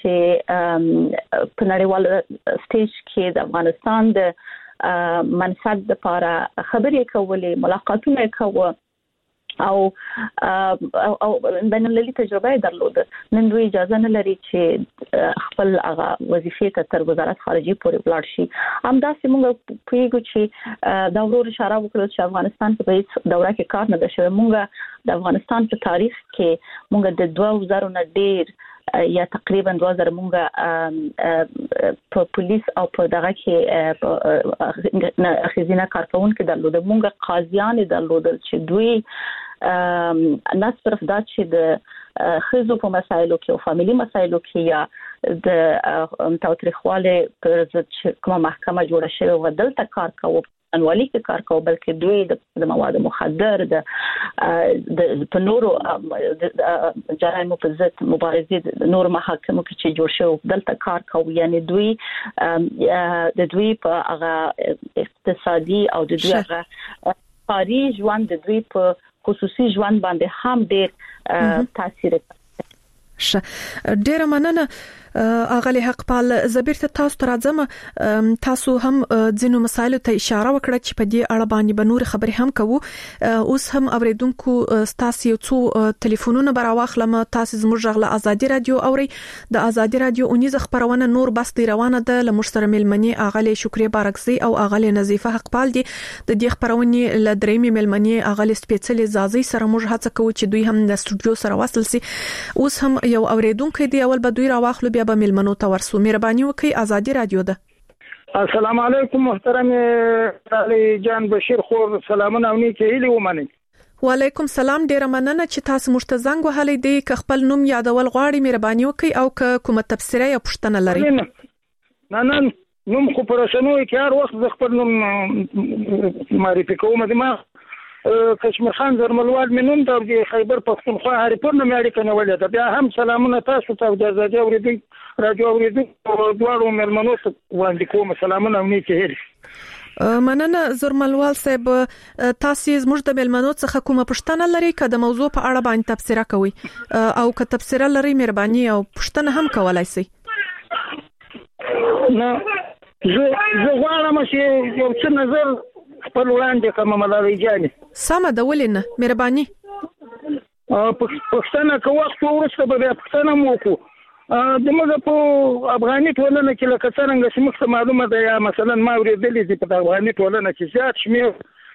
Speaker 7: چې په نړیوال سټیج کې د افغانستان د منفعت لپاره خبرې کولې ملاقاتونه کول او او بین المللي تجربه درلوده نن دوی اجازه نه لري چې خپل هغه وظیفې ته تر وزارت خارجي پورې ولاړ شي همداسې موږ پیګو چې دا ورور اشاره وکړه چې افغانستان په هیڅ دوره کې کار نه شوی موږ د افغانستان په تاریخ کې موږ د دوه زره نه ډیر یا تقریبا دوه زره موږ په پولیس او په دغه کې خزینه کارکونکو درلوده موږ قاضیان درلوده چې دوی نه صرف دا چې د خزو په مسایلو کې او فاميلي مسایلو کې یا د تاوتریخواله پر ضد کومه محکمه جوړه شوې و دلته کار کوي انوالي کې کار کوي بلکې دوی د مواد مخدر د د پنورو جرایم په ضد مبارزې نور محاکمو کې چې جوړ شو دلته کار کوي یعنی دوی د دوی په هغه اقتصادي او د دوی هغه کاري ژوند د دوی په خصوصي ژوند باندې هم ډېر تاثیر
Speaker 6: ش ډېر مننه اغلی حق پال زبیرته تاسو ترازم تاسو هم ځینو مسایلو ته اشاره وکړه چې په دې اړه باندې بنور خبرې هم کوو اوس هم اوریدونکو تاسو یو څو ټلیفونونه براواخلم تاسو زموږ غله ازادي رادیو اوري د ازادي رادیو اونیز خبرونه نور بس دی روانه ده لمشتر ملمنی اغلی شکریا بارکزی او اغلی نظیفه حق پال دي د دې خبرونه ل درېمې ملمنی اغلی سپیڅلې زازي سره موږ هڅه کوو چې دوی هم د سټوډیو سره وصل سي اوس هم یو اوریدونکو دی اول به دوی راواخلو بیا به ملمنو ته ورسو مهرباني وکي ازادي رادیو ده
Speaker 10: السلام علیکم محترم علي جان بشیر خور سلامونه او نیکه هیله ومني
Speaker 6: وعلیکم سلام ډیر مننه چې تاسو مرتزنګ وهلې دی ک خپل نوم یادول غواړي مهرباني وکي او ک کومه تفسیره یا پښتنه لري
Speaker 10: نه نه نوم خو پر رسنوي کې هر وخت د خپل نوم معرفي کوم د ما کشمیر خان زرملوال منوم د خیبر پښتونخوا هریپور نوم اړیکه نیولې ده. بیا هم سلامونه تاسو ته د ازادي اوریدونکو راډیو اوریدونکو دواړو مېلمنو ته وړاندې کوم. سلامونه او نیکې هیلې.
Speaker 6: مننه زرملوال صاحب، تاسو زموږ د مېلمنو څخه کومه پوښتنه لرئ که د موضوع په اړه باندې تبصره کوئ او که تبصره لرئ مهرباني او پوښتنه هم کولای شئ.
Speaker 10: نو زه زه غواړم چې یو څه نظر خپل وړاندې کوم ملالۍ جانې.
Speaker 6: سمه ده، ولې نه، مهرباني.
Speaker 10: پښتنه که وخت وروسته به بیا پښتنه مو وکړو. د موږ په افغاني ټولنه کې لکه څرنګه چې موږ ته معلومه ده، یا مثلا ما اورېدلي دي په افغاني ټولنه کې زیات شمېر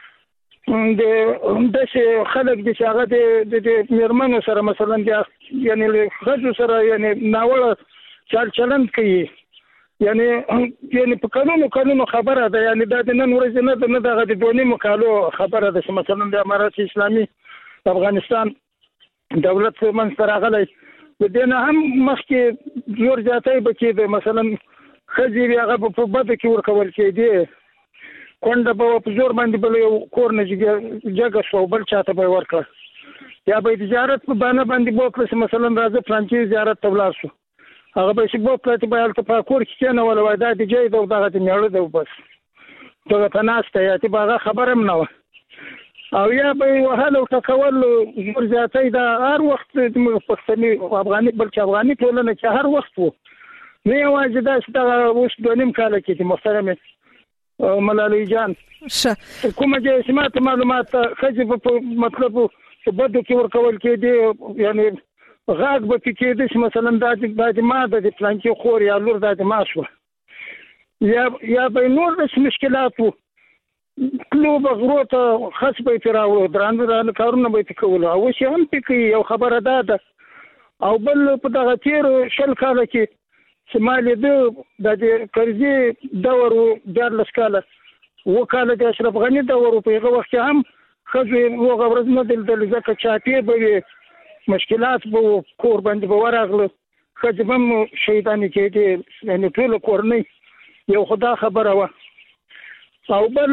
Speaker 10: د داسې خلک دي چې هغه د مېرمنو سره مثلا یعنې له ښځو سره یعنې ناوړه چال چلند کوي. یعنی یعنی په قانونو قانونو خبره ده، یعنی دا د نن ورځې نه ده، نه دغه د دوه نیمو کالو خبره ده چې مثلا د امارات اسلامي افغانستان دولت منځته راغلی. د دې نه هم مخکې زور زیاتی به کېده، مثلا ښځې وي هغه به په بدو کې ورکول کېدې، کونډه به په زور باندې بل یو کور نه جګه شوه او بل چاته به یې ورکړه، یا به یې د زیارت په بهانه باندې بوکړه چې مثلا راځه فلانکي زیارت ته ولاړ شو، هغه به چې بوکړه چې به هلته په کور کې کېنوله وای دا د جای ده او دغه د میړه ده، بس دغه په ناسته یا چې به هغه خبره هم نه وه. او یا به یې وهل او ټکول زور زیاتی دا هر وخت زموږ پښتني افغاني بلکې افغاني ټولنه کې هر وخت و، نه یوازې داسې دغه اوس دوه نیم کاله کې چې محترمې ملالۍ جان کومه چې اسمات معلومات ښځې په مطلب په بدو کې ورکول کېدې، یعنې غاګ به کې کېده چې مثلا دا د ما ده د فلانکي خور یا لور دا د ما شوه، یا یا به نور داسې مشکلات وو. تلو به غرو ته خس به یې پرې راوړو، درانه درانه کارونه به یې پرې کولو، او اوس یې هم پرې کوي. یو خبره دا ده. او بل په دغه تېرو شل کاله کې چې ما لیده دا د کرزي دور و دیارلس کاله، اووه کاله د اشرف غني دور و، په هغه وخت کې هم ښځو هغه ورځ نه دلیدل، ځکه چاپې به وې، مشکلات به وو، کور باندې به ورغله، ښځې به هم شهیدانې کېدې، یعنې ټوله کورنۍ. یو خو دا خبره وه. او بل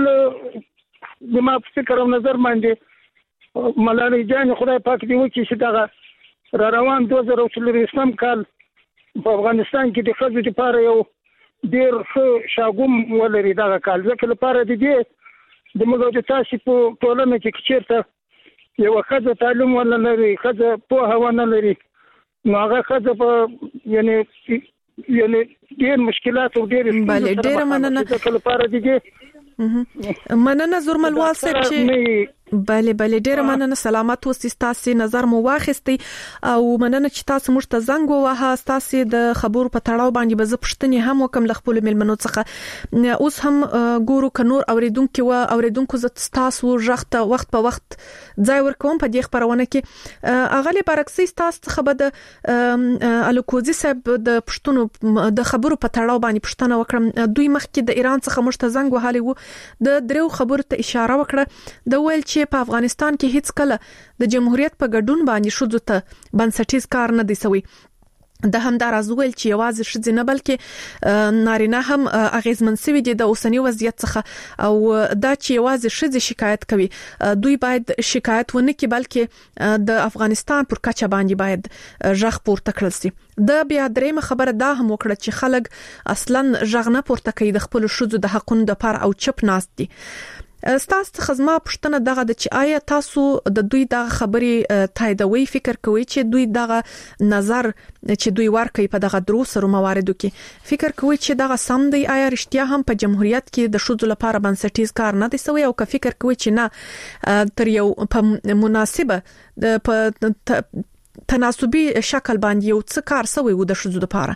Speaker 10: زما په فکر او نظر باندې ملالۍ جانې خدای پاک دې وکړي چې دغه را روان دوه زره څلرویشتم کال په افغانستان کې د ښځو دپاره یو ډېر ښه شاګوم ولري دغه کال، ځکه لپاره د دې د موږ د تاسې په ټولنه کې که چېرته یوه ښځه تعلیم ونه لري، ښځه پوهه ونه لري، نو هغه ښځه په یعنې یعنې ډېر مشکلات او ډېر
Speaker 6: بله ډېره مننه.
Speaker 10: ځکه لپاره د دې
Speaker 6: مننه زرملوال صاحب چې بله بله ډیره مننه، سلامت اوسئ، تاسو نظر مو واخیستی او مننه چې تاسو موږ ته زنګ ووهه. تاسو د خبرو په تړاو باندې به زه پوښتنې هم وکم له خپل مېلمنو څخه. اوس هم ګورو که نور اوریدونکو و اوریدونکو ز تاسو ژغته وخت په وخت ځای ورکوم په دې خبرونه کې. اغلی برعکس تاسو څخه به د الکوزي صاحب د پښتون د خبرو په تړاو باندې پوښتنه وکړم. دوی مخکې د ایران څخه موږ ته زنګ وهلی وو، د درو خبرو ته اشاره وکړه، د ویل چې په افغانستان کې هیڅ کله د جمهوریت په ګډون باندې شوزو ته بنسټیز کار نه دی سوی. د همدار ازول چې یوازې شذ نه بلکې نارینه هم اغیزمن سوي دي د اوسنی وضعیت څخه، او دا چې یوازې شذ شکایت کوي، دوی باید شکایت ونه کړي بلکې د افغانستان پر کچه باندې باید ژغ پورته کړل شي. د بیا درېمه خبره دا هم وکړه چې خلک اصلا ژغ نه پورته کوي د خپل شذو د حقونو د پر او چپ ناست دي. ستاسو څخه زما پوښتنه دغه د چې آیا تاسو د دوی دغه خبرې تاییدوي، فکر کوئ چې دوی دغه نظر چې دوی ورکوي په دغه درو سره مواردو کې، فکر کوئ چې دغه سم دی؟ آیا رښتیا هم په جمهوریت کې د شذو لپاره بنسټیز کار نه دی سوی، او که فکر کوئ چې نه تر یو په مناسبه په تناسبي شکل باندې یو څه کار سوی و د شذو لپاره؟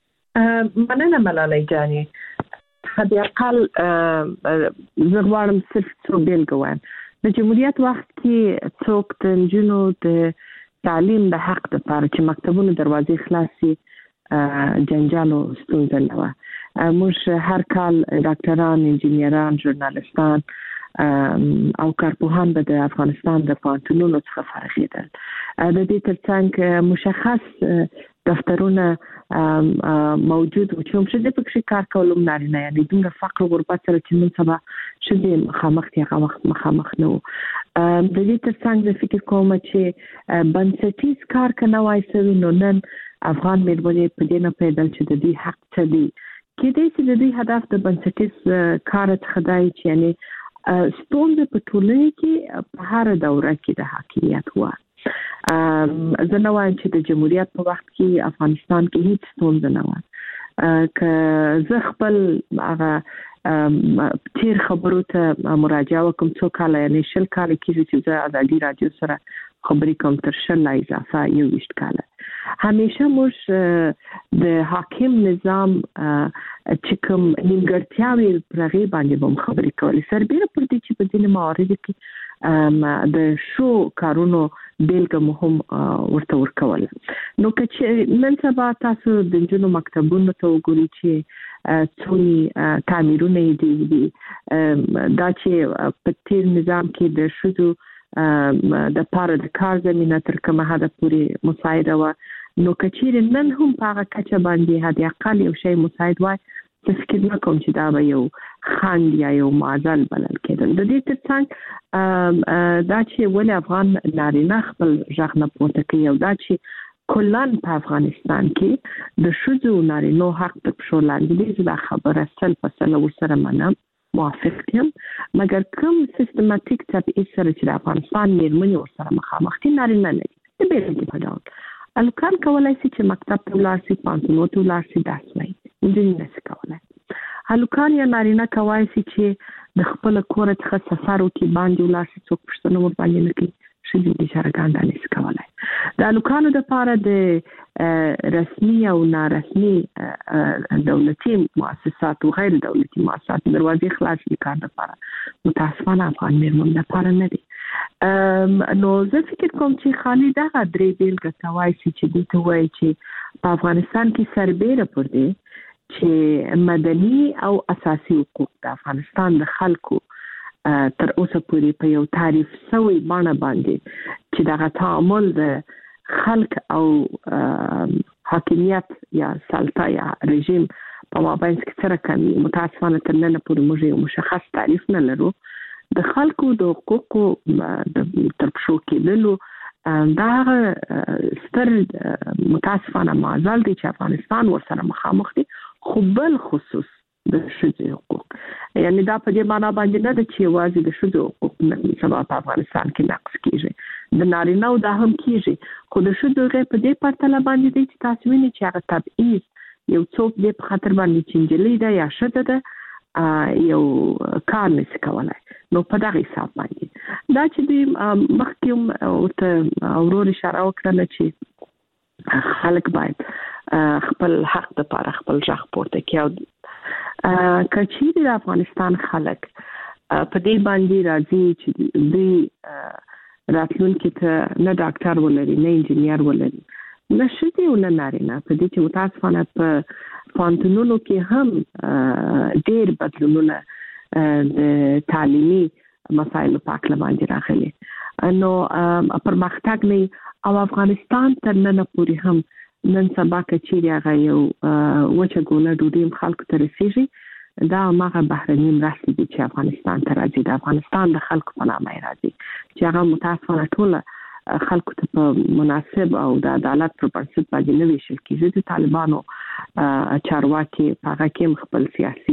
Speaker 8: مننه ملالۍ جانې. حد اقل زه غواړم صرف څو بیلګې وایم. د جمهوریت وخت کې څوک د نجونو د تعلیم د حق لپاره چې مکتبونو دروازې خلاصي جنجال او ستونزه نه وه. موږ هر کال ډاکټران، انجینران، ژورنالستان او کارپوهان به د افغانستان د پانتونونو څخه فارغېدل. د دې ترڅنګ مشخص دفترونه موجود و چې هم شدې پکې کار کولم نارینه، یعنی دومره فقر و غربت سره چې نن سبا شدې مخامخ دي هغه وخت مخامخ نه و. د دې ترڅنګ زه فکر کوم چې بنسټیز کار که نه وای سوی نو نن افغان مېرمنې په دې نه پوهېدل چې د دوی حق څه دی. کېدای شي د دوی هدف د بنسټیز کار څخه دا وي چې یعنې ستونزې په ټولنې کې په هره دوره کې د حاکمیت وه. زه نه وایم چې د جمهوریت په وخت کې افغانستان کې هیڅ ستونزه نه وه. که زه خپل هغه تیر خبرو ته مراجعه وکړم څو کاله، یعنې شل کاله کېږي چې زه ازادي راډیو سره خبرې کوم، تر شل لا اضافه یو ویشت کاله. همیشه موږ د حاکم نظام چې کوم نیمګړتیاوې پر هغې باندې به هم خبرې کولې، سربیره پر دې چې په ځینې مواردو کې د شو کارونو بیلګه مو هم ورته ورکول. نو که چې نن سبا تاسو د نجونو مکتبونو ته وګورئ چې څومره تعمیرونه یې دي، دا چې په تیر نظام کې د ښځو د پاره د کار زمینه تر کومه حده پورې مساعده وه، نو که چیرې نن هم په هغه کچه باندې حد اقل یو شی مساعد وای، زه فکر نه کوم چې دا به یو خنډ یا یو معضل بلل کېدل. د دې ترڅنګ دا چې ولې افغان نارینه خپل غږ نه پورته کوي او دا چې کلان په افغانستان کې د ښځو نارینو حق تر پښو لاندې دی، زه دا خبره سل په سله ورسره منم، موافق یم. مګر کوم سیستماتیک تبعیض سره چې د افغانستان مېرمنې ورسره مخامخ دي نارینه نه دي. د بېلګې په ډول هلکان کولی شي چې مکتب ته ولاړ شي، پوهنتونونو ته ولاړ شي، درس ووایي، نجونې نشي کولی. هلکان یا نارینه کولی شي چې د خپله کوره څخه سفر وکړي، باندې ولاړ شي، څوک پوښتنه ورباندې نه کوي. ښځې بېچارهګان دا نشي کولی. د هلکانو دپاره د رسمي او نارسمي دولتي مؤسساتو غیر دولتي مؤسساتو دروازې خلاص دي کار دپاره، متاسفانه افغان مېرمنو دپاره نه دي. نو زه فکر کوم چې خالي دغه درې بیلګه کولی شي چې دوی ته ووایي چې په افغانستان کې سربیره پر دی چې مدني او اساسي حقوق د افغانستان د خلکو تر اوسه پورې په یو تعریف سوی بڼه باندې چې دغه تعامل د خلک او حاکمیت یا سلطه یا رژیم په مابینځ کې څه رقم وي، متاسفانه تر ننه پورې موږ یو مشخص تعریف نه لرو. د خلکو د حقوقو تر پښو کېدلو دا هغه ستر متاسفانه معضل دی چې افغانستان ورسره مخامخ دی، خو بل خصوص د ښځو حقوق، یعنی دا په دې معنا باندې نه ده چې یوازې د ښځو حقوق سبا په افغانستان کې نقض کېږي، د نارینه‌و دا هم کېږي، خو د ښځو هغې په دې پرتله باندې دی چې تاسو وینئ چې هغه تبعیض یو څوک دې په خاطر باندې چې نجلۍ ده یا ښځه ده یو کار نشي کولی. نو په دغه حساب باندې دا چې دوی مخکې هم ورته ورور اشاره وکړله چې خلک باید خپل حق دپاره خپل غږ پورته کړي، او که چیرې د افغانستان خلک په دې باندې راځي چې دوی راتلونکي ته نه ډاکټر ولري، نه انجینیر ولري، نه ښځې او نه نارینه، په دې چې متاسفانه په پوهنتونونو کې هم ډېر بدلونونه د تعلیمي مسایلو په هکله باندې راغلي، نو پرمختګ نه او افغانستان تر ننه پورې هم نن سبا که چیرې هغه یو وچه ګوله ډوډۍ هم خلکو ته رسېږي، دا هماغه بهرني مرستې دي چې افغانستان ته راځي، د افغانستان د خلکو په نامه یې راځي، چې هغه متاسفانه ټوله خلکو ته په مناسب او د عدالت پر بنسټ باندې نه ویشل کېږي. د طالبانو چارواکي په هغه کې هم خپل سیاسي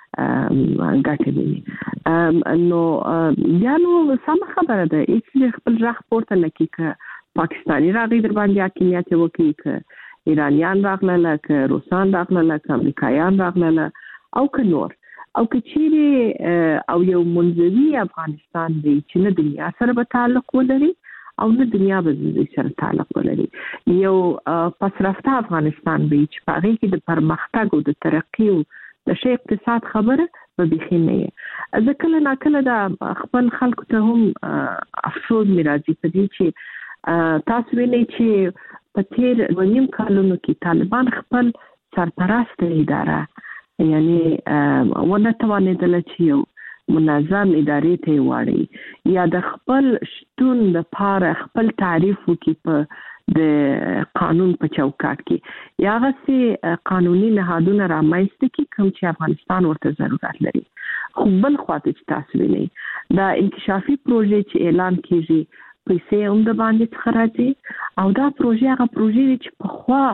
Speaker 8: ګټې ویني. نو بیا نو سمه خبره ده، هېڅ خپل غږ پورته نه کړي، که پاکستاني راغی در باندې حاکمیت یې وکړي، که ایرانیان راغلله، که روسان راغلله، که امریکایان راغلله، او که نور، او که چیرې او یو منځوي افغانستان دی چې نه دنیا سره به تعلق ولري او نه دنیا به د سره تعلق ولري، یو پسرفته افغانستان دی چې په هغې کې د پرمختګ او د ترقي او د ښه اقتصاد خبره به بیخي نه یې. زه کله ناکله دا خپل خلکو ته هم افسوس مې راځي په دې چې تاسو وینئ چې په تیر دوه نیم کالونو کې طالبان خپل سرپرسته اداره یعنی ونه توانېدله چې یو منظم ادارې ته واړي یا د خپل شتون لپاره خپل تعریف وکړي په د قانون په چوکاټ کې یا غسي قانوني نهادونه رامنځته کړي کوم چې افغانستان ورته ضرورت لري. خو بل خواته چې تاسو وینئ دا انکشافي پروژې چې اعلان کیږي پیسې هم د باندې څخه راځي او دا پروژې هغه پروژې چې په خوا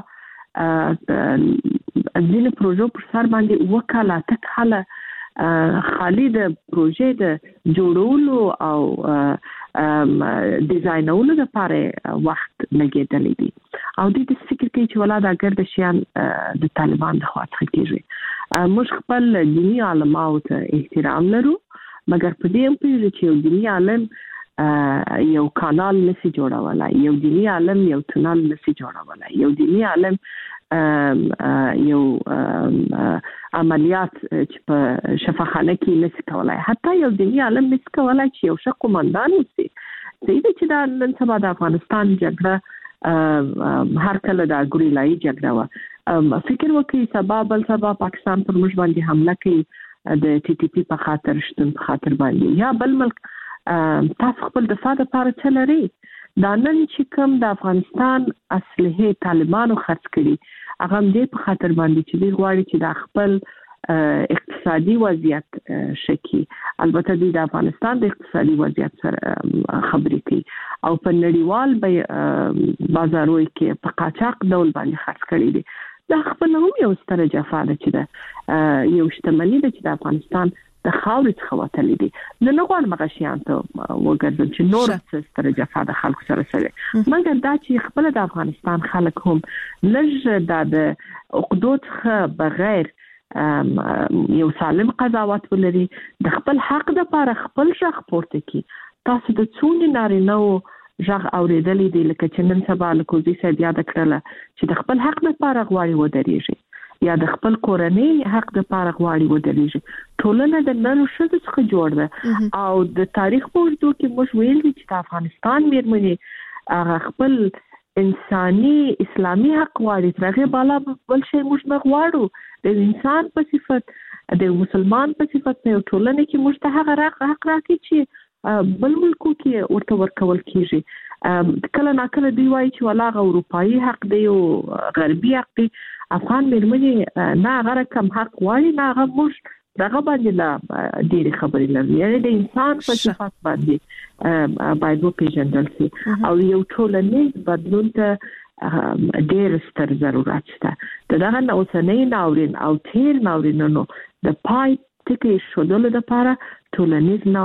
Speaker 8: ځینې پروژو پر سر باندې وکاله تکاله خالي د پروژې د جوړولو او ډیزاینولو لپاره وخت لګیدلی دی او د دې فکر کوي چې ولا دا ګرد شیان د طالبان د خوا څخه کیږي. موږ خپل دینی علماو ته احترام لرو مګر په دې هم پیږي چې یو دینی عالم یو کانال نسی جوړولای یو دینی عالم یو تونل نسی جوړولای یو دینی عالم یو عملیات چې په شفاخانه کې نسی کولای حتی یو دینی عالم نسی کولای چې یو ښه قومندان وي. زه چې دا نن سبا د افغانستان جګړه هر کله دا ګوریلای جګړه و فکر وکړي سبا بل سبا پاکستان پر موږ باندې حمله کوي د ټي ټي پی په خاطر شتون په خاطر باندې یا بل ملک تاسو خپل دفاع لپاره چلري دا نن چې کوم د افغانستان اصلي طالبانو خرڅ کړي هغه دې په خاطر باندې چې دوی غواړي چې د خپل اقتصادي وضعیت شکی البته د افغانستان د اقتصادي وضعیت سره خبرې کوي او په نړیوال بازارونو کې په قاچاق ډول باندې خرڅ کړي دي. دا خپل هم یو ستر جفا ده چې د یو شتمنۍ ده چې د افغانستان د خاورې څخه وتلې دي. نو نه غواړم هغه شیان ته وګرځم چې نور څه ستره جفا د خلکو سره شوې مګر دا چې خپل د افغانستان خلک هم لږ د عقدو څخه بغیر یو سالم قضاوت ولري د خپل حق لپاره خپل ځخ پورته کی. تاسو د څونې نارینهو ځخ اوریدلې دي لکه چې نن سبا له کوزي سید یاد کړل چې د خپل حق لپاره غواړي ودرېږي یا د خپل کورنۍ حق د پاره غواړي ودرېږي. ټولنه د نن ښځو څخه جوړ ده او د تاریخ په اوږدو کې موږ ویل دي چې د افغانستان میرمنې هغه خپل انساني اسلامي حق غواړي ترغه بالا بل شي موږ نه غواړو د انسان په صفت د مسلمان په صفت په ټولنه کې موږ ته هغه حق راکړي چې بل ملکو کې ورته ورکول کیږي. کله ناکله دی وایي چې ولاغه اروپאי حق دی او غربي حق دی. افغان مېرمنې نه هغه کم حق غواړي نه هغه موږ دغه باندې لا ډېری خبرې لري یعنی د انسان په صفات باندې باید وپېژندل شي او یو ټولنیز بدلون ته ډېر ستر ضرورت شته. دغه اوسنۍ ناورین او تیر ناورینونو د پای ټکی شودلو لپاره ټولنیز نو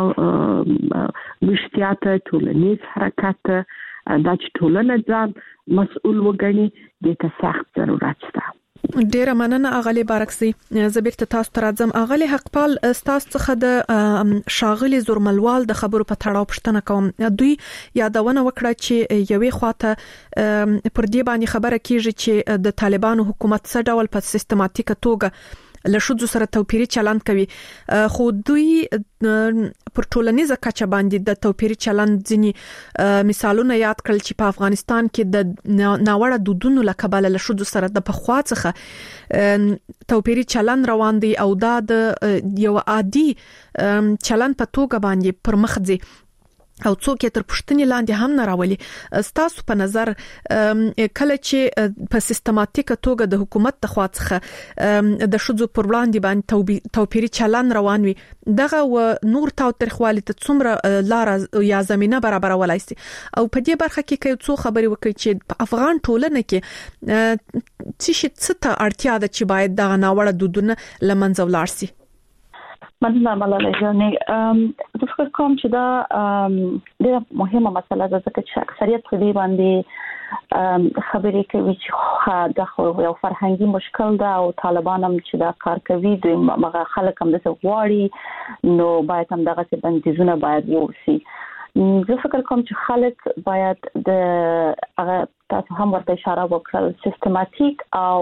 Speaker 8: مشتیات ټولنیز حرکت دا چې ټولنه ځان مسؤل وګڼي د ته سخت ضرورت شته.
Speaker 6: ډیره مننه اغلی بارکسي. زبیرت تاسو ته راځم. اغلی حقپال تاسو څخه د شاغلي زورملوال د خبرو په تړاو پوښتنه کوم. دوی یادونه وکړه چې یوې خواته پر دې باندې خبره کیږي چې د طالبانو حکومت څه ډول په سیستماتیکه توګه له شذو سره توپیری چلند کوي خو دوی پر ټولنیزه کچه باندې د توپیری چلند ځینی مثالونه یاد کړل چې په افغانستان کې د ناوړه دودونو لکبل له شذو سره د پخوا څخه توپیری چلند روان دی او دا د یو عادي چلند په توګه باندې پر مخ ځي او څوک یې تر پښتنې لاندې هم نه راولي. ستاسو په نظر کله چې په سیستماتیکه توګه د حکومت د خوا څخه د شذو پر وړاندې باندې توپیری چلند روان وي دغه و نور تاو ترخوالي ته څومره لار یا زمينه برابرولای شي او په دې برخه کې کوي څو خبري وکړي چې په افغان ټولنه کې څه شي څه اړتیا ده چې باید دغه ناوړه دودونه لمنځه ولاړ شي.
Speaker 7: مننه ملاله جانې د فکر کوم چې دا ډېره مهمه مسله ده ځکه چې اکثریت په دې باندې خبرې کوي چې دا خو یو فرهنګي مشکل ده او طالبان هم چې دا کار کوي دوی مغه خلک هم د غواړي نو باید هم دغه بندیزونه باید ووسی. زه فکر کوم چې خلک باید د هغه تاسو هم ورته اشاره وکړل سیستماتیک او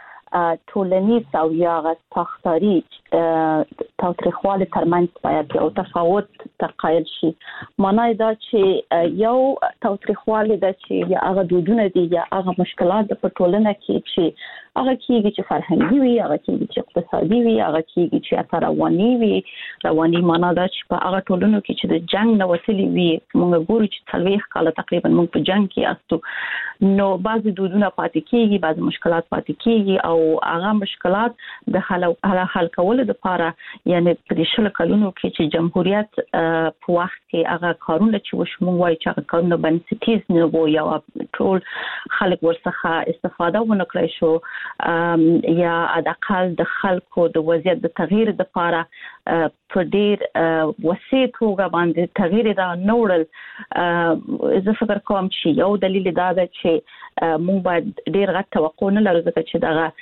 Speaker 7: ټولنیز او یا غاښتاري تاریخوالي ترمنځ باید یو تفاوت تقایل شي. معنی دا چې یو تاریخوالي د چې یا هغه دودونه دي یا هغه مشکلات په ټولنه کې چې هغه کېږي چې فرهنګي وي، هغه کېږي چې اقتصادي وي، هغه کېږي چې رواني وي. رواني معنا دا چې په هغه ټولنو کې چې د جنگ نه وتلي وي، موږ ګورو چې څلويخ کال تقریبا موږ په جنگ کې استو، نو بعضي دودونه پاتې کېږي، بعضي مشکلات پاتې کېږي او هغه مشکلات د حل حل کولو لپاره یعنی په شل کلونو کې چې جمهوریت په وخت کې هغه کارونه چې وشمو وایي چې هغه کارونه بنسټیز نه وو یا ټول خلک ورڅخه استفاده ونکړي شو یا د اقل د خلکو د وضعیت د تغییر لپاره په ډیر وسیع توګه باندې تغییر را نوړل. زه فکر کوم چې یو دلیل دا ده چې موږ باید ډیر غټ توقع نه لرو ځکه چې دغه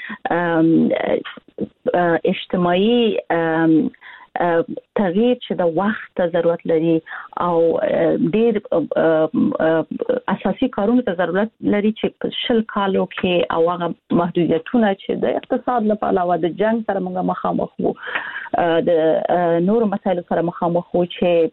Speaker 7: اجتماعي تغییر چې د وخت ضرورت لري او ډیر اساسي کارونه ته ضرورت لري چې په شل کالو کې او هغه محدودیتونه چې د اقتصاد لپاره او د جنگ سره موږ مخامخ وو، د نورو مسایلو سره مخامخ وو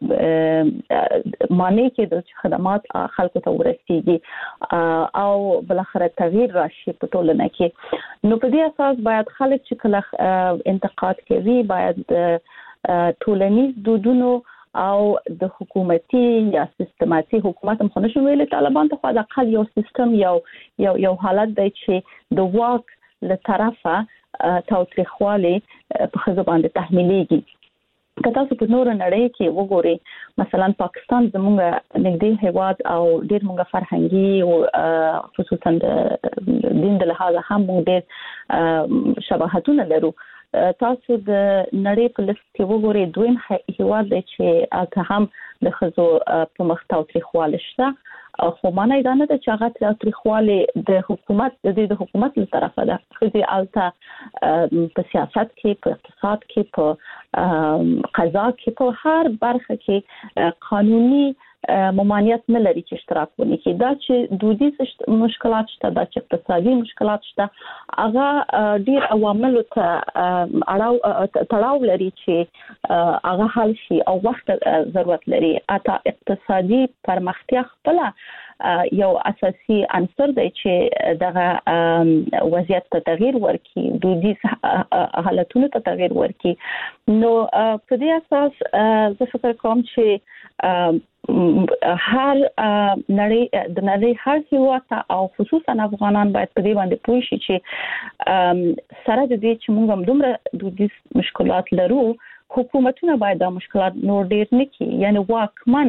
Speaker 7: چې معنی کې د خدمات خلکو ته ورسیږي او بل اخر تغییر راشي په ټولنه کې. نو په دې اساس باید خلک چې کله انتقاد کوي باید ټولنیز دودونو او د حکومتي یا سیستماتي حکومت هم خو نشو ویلي طالبان ته خو د اقل یو سیستم یو یو یو حالت دی چې د واک له طرفه تاوتریخوالی په خزو باندې تحمیلېږي. که تاسو په نور نړۍ کې وګورئ مثلا پاکستان زموږ نږدې هیواد او ډېر موږ فرهنګي او خصوصا د دین د لحاظه هم موږ ډېر شباهتونه لرو. تاسو د نړۍ په لست کې وګورئ دویم هیواد دی چې هغه هم د خزو په مخ تاوتریخوالی شته، خو معنی دا نه ده چې هغه تاوتریخوالی د حکومت د د حکومت له طرفه ده. خزي الته په سیاست کې، په اقتصاد کې، په قضا کې، په هر برخه کې قانوني ممانعت نه لري چې اشتراک ونکړي. دا چې دودیز مشکلات شته، دا چې اقتصادي مشکلات شته، هغه ډیر عوامل ته اړه تړاو لري چې هغه حل شي او وخت ضرورت لري. اته اقتصادي پرمختیا خپل یو اساسي عنصر دی چې دغه وضعیت ته تغییر ورکړي، دودیز حالتونو ته تغییر ورکړي. نو په دې اساس زه فکر کوم چې هر نړۍ د نړۍ هر هیواد او خصوصا افغانان باید په دې باندې پوه شي چې سره د دې چې موږ هم دومره دودیز مشکلات لرو، حکومتونه باید دا مشکلات نور ډیر نه کړي. یعنی واکمن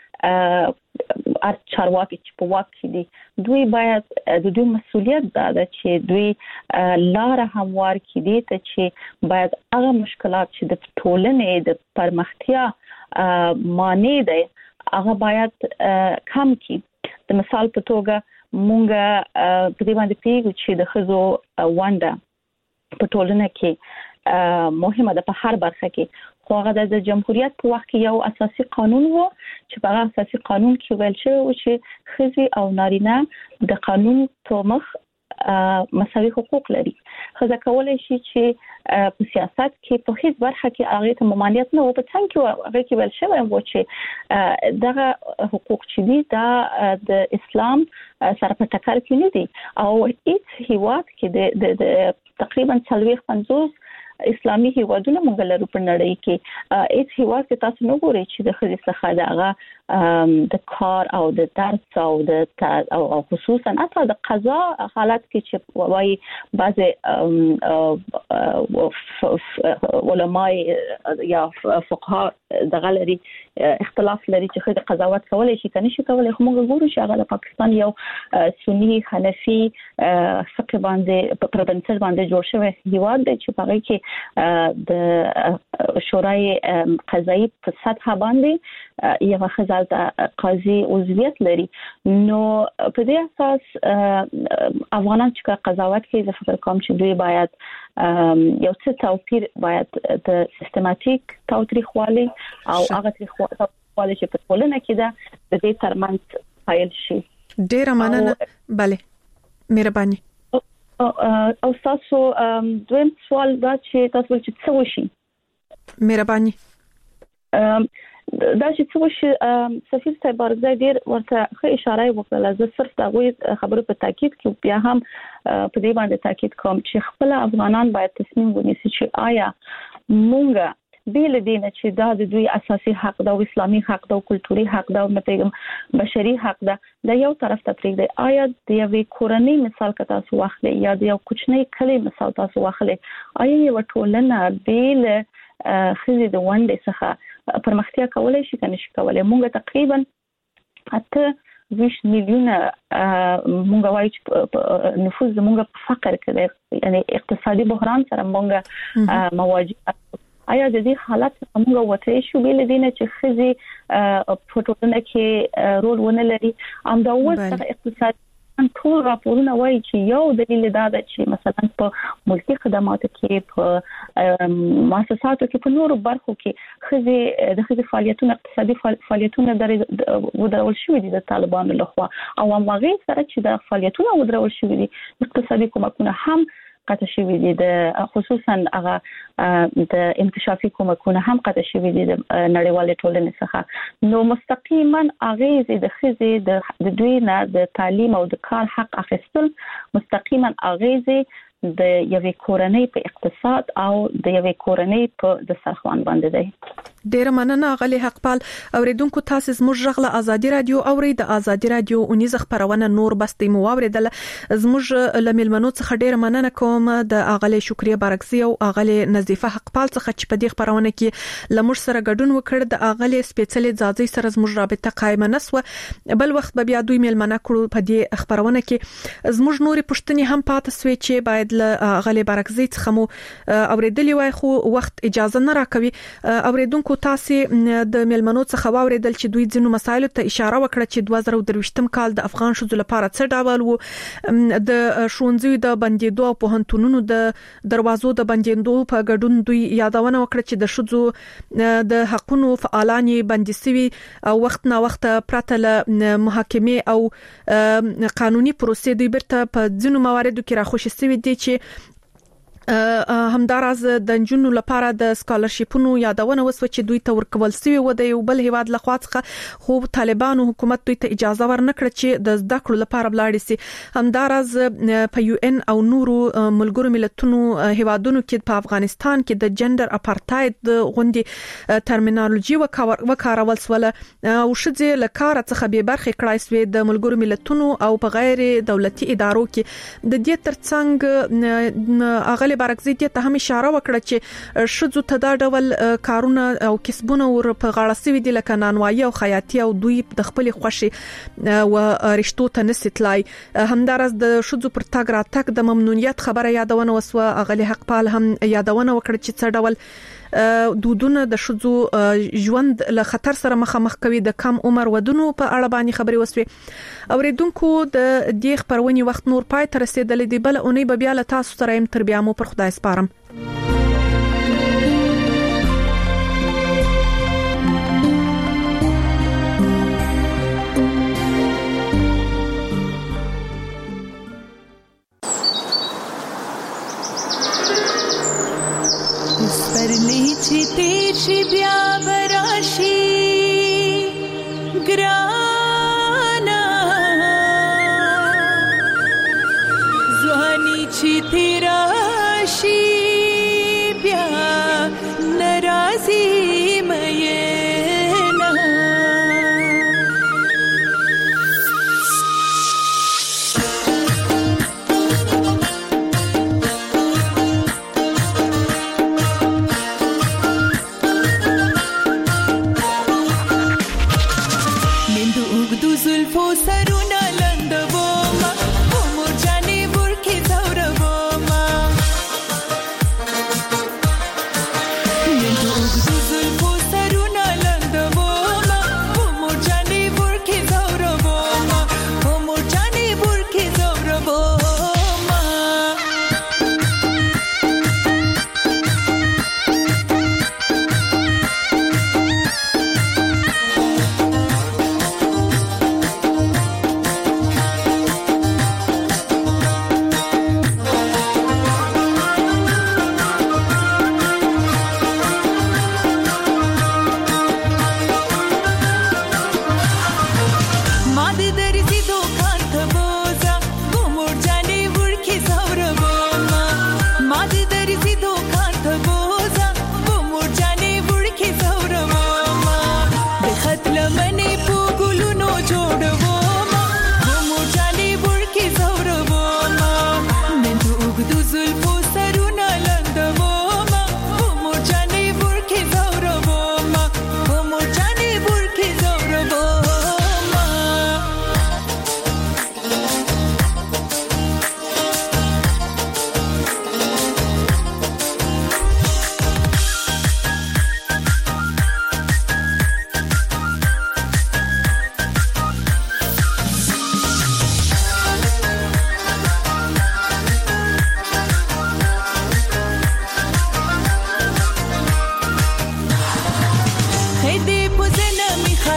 Speaker 7: ار چارواکي چې په واک کې دي دوی باید د دوی مسؤلیت دا ده چې دوی لار هموار کړي دي ته چې باید هغه مشکلات چې د ټولنې د پرمختیا معنی دی هغه باید کم کی. د مثال په توګه مونږ په دې باندې پیږو چې د خزو ونده په ټولنه کې مهمه ده په هر برخه کې، خو هغه د جمهوریت په وخت کې یو اساسي قانون وو چې په هغه اساسي قانون کې ویل شوی و چې خزي او نارینه د قانون په مخ مساوي حقوق لري. خزه کولای شي چې په سیاست کې په هیڅ برخه کې هغه ته ممانعت نه و، په څنګه کې هغه کې ویل شوی و چې دغه حقوق چې دي دا د اسلام سره په ټکر کې نه دي او هیڅ هیواد کې د تقریبا څلوېښت پنځوس اسلامي هیوادونه موږ لرو په نړۍ کې. هیڅ هیواد کې تاسو نه ګورئ چې د خزې څخه دغه د کار او د درس او د او خصوصا حتی د قضا حالت کې چې وايي بعضي علماء یا فقها دغه لري اختلاف لري چې خزې قضاوت کولای شي کني شي کولای، خو موږ ګورو چې هغه د پاکستان یو سنی حنفي فقه باندې په پربنسل باندې جوړ شوی هیواد دی چې په هغه کې د شورای قضایي په سطح باندې یو خزال قاضي عضویت لري. نو په دې اساس افغانان چې قضاوت کوي زه فکر کوم چې دوی باید یو څه توپیر باید د سیستماتیک تاوتریخوالي او هغه تاوتریخوالي چې په ټولنه کې ده د دې ترمنځ فایل شي.
Speaker 6: ډیره مننه. بله مهرباني.
Speaker 7: او تاسو دویم سوال دا چې تاسو ول چې څه وشي؟
Speaker 6: مهرباني.
Speaker 7: دا چې څه وشي سفیر صاحب ورځ ډیر ورته ښه اشاره وکړه. زه صرف دا غوي خبرو په تاکید کې بیا هم په دې باندې تاکید کوم چې خپل افغانان باید تصمیم ونیسي چې آیا مونږ بیل دین چې دا د دوی اساسي حق دا او اسلامي حق دا او کلتوري حق دا او متهم بشري حق دا د یو طرف ته پریږدي. آیا د یوې کورنۍ مثال که تاسو واخلئ یا د یو کوچنۍ کلی مثال تاسو واخلئ، آیا یو ټولنه بیل خزي د ونډې څخه پرمختیا کولای شي کنه شي کولای؟ مونږ تقریبا اته ویش میلیونه مونږ وایي چې نفوذ زمونږ په فقر کې دی، یعنی اقتصادي بحران سره مونږ مواجه. آیا د دې حالت موږ وته شو بیل دینه چې خزي په ټولنه کې رول ونه لري؟ ام دا وسه اقتصاد ټول راپورونه وایي چې یو دلیل دا ده چې مثلا په ملکي خدماتو کې، په مؤسساتو کې، په نورو برخو کې خزي د خزي فعالیتونه اقتصادي فعالیتونه ودرول شوې دي د طالبانو لخوا، او هغه سره چې د فعالیتونه ودرول شوې دي اقتصادي کومکونه هم قطع شوی دي، د خصوصا هغه د انکشافي کومکونه هم قطع شوی دي د نړیوال ټولنې څخه. نو مستقیما اغیز د خزي د دوی نه د تعلیم او د کار حق اخیستل مستقیما اغیز د یوې کورنۍ په اقتصاد او د یوې کورنۍ په د سرخوان باندې دی.
Speaker 6: ډیر مننه غلي حقپال. اوریدونکو تاسو زموږ غږ ازادي رادیو اوري د ازادي رادیو اونیز خبرونه نور بستې مو اوریدل. زموږ لملمنو څخه ډیر مننه کوم د اغلی شکریا بارکزی او اغلی نظیفه حقپال څخه چې په دې خبرونه کې لمر سره ګډون وکړ. د اغلی سپیشل ځاځي سره زموږ رابطه قائم نسو، بل وخت به بیا دوی ملمنه کړو په دې خبرونه کې. زموږ نوري پښتني هم پاتې سوي چې باید له غلي بارکزی څخه مو اوریدلی وای، خو وخت اجازه نه راکوي. اوریدونکو تاسو د ملمنو څخه واوریدل چې دوی ځینو مسایلو ته اشاره وکړه چې دوه زره درویشتم کال د افغان شوزو لپاره څه ډول وو، د شونځي د بندیدو او پوهنتونونو د دروازو د بندیدو په ګډون دوی یادونه وکړه چې د شوزو د حقونو فعالان بندسوي او وخت نه وخت پرته له محاکمه او قانوني پروسې دوی برته په ځینو مواردو کې راخوشي سوي دي چې همداراز د جنونو لپاره د سکالرشیپونو یادونه وسو چې دوی ته ورکول سوي و د یو بل هیواد لخوا څخه، خو طالبانو حکومت دوی ته اجازه ورنکړه چې د زده کړو لپاره بلاړ شي. همداراز په یو ان او نورو ملګرو ملتونو هیوادونو کې په افغانستان کې د جندر اپارټاید غوندي ترمینالوژي وکارول سول او شذ لکار څخه به برخه کړای سوی د ملګرو ملتونو او په غیر دولتي ادارو کې. د دې ترڅنګ اغلی بارکزی ته هم اشاره وکړه چې شذو ته دا ډول کارونه او کسبونه ور په غاړه سوي دي لکه نانوایي او خیاطي، او دوی د خپل خوشي او رشتو ته نستلای. همدارس د شذو پر تاګ را تک د ممنونیت خبره یادونه وسو. اغلی حقپال هم یادونه وکړه چې څه ډول دودونه د شذو ژوند له خطر سره مخامخ کوي. د کم عمر ودونو په اړه باندې خبري وسوي. اوریدونکو د دې خبرونې وخت نور پای ته رسیدلې دی، بل اونۍ به بیا له تاسو سره يم. تر بیا مو پر خدای سپارم.
Speaker 11: چې تیر شي بیا براشي ګرانا، ځواني چې تیر شي بیا ناراضي مې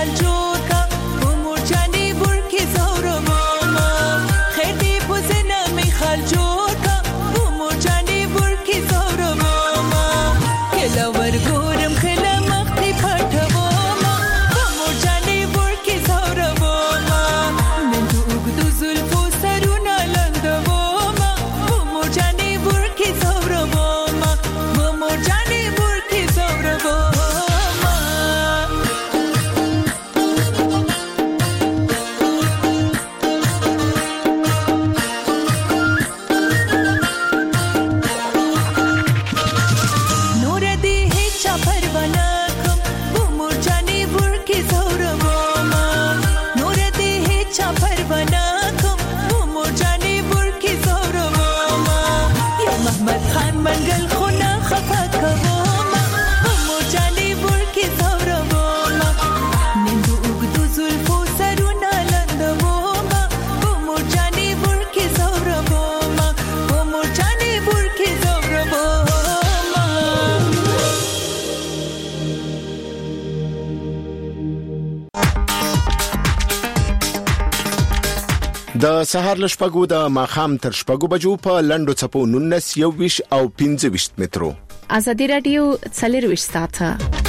Speaker 11: خال جور کا و مرجانی بور کی زور ماما خیلی پوزنا می خال جور کا و مرجانی بور کی زور ماما کلا ورگورم کلا مختی پټوما و مرجانی بور کی زور ماما من تو وګدو زلفو سرونه لندوما و مرجانی بور کی زور ماما و مرجانی بور کی زور ماما نور دی هیچا پروانه کم و مرجانی بور کی زور ماما نور دی هیچا پروانه کم و مرجانی بور کی زور ماما یا محمد خان منگل خونه خفا کوما و مرجانی بور کی زور ماما نندو اگدو زلفو سرونه لندوما و مرجانی بور کی زور ماما و مرجانی بور کی زور ماما
Speaker 12: د سهار لشپګو د ماخام تر شپګو بجو په لندو چپو نونس یو ویش او پنځه ویشت مترو
Speaker 13: ازادي رادیو څلور ویشت ساعته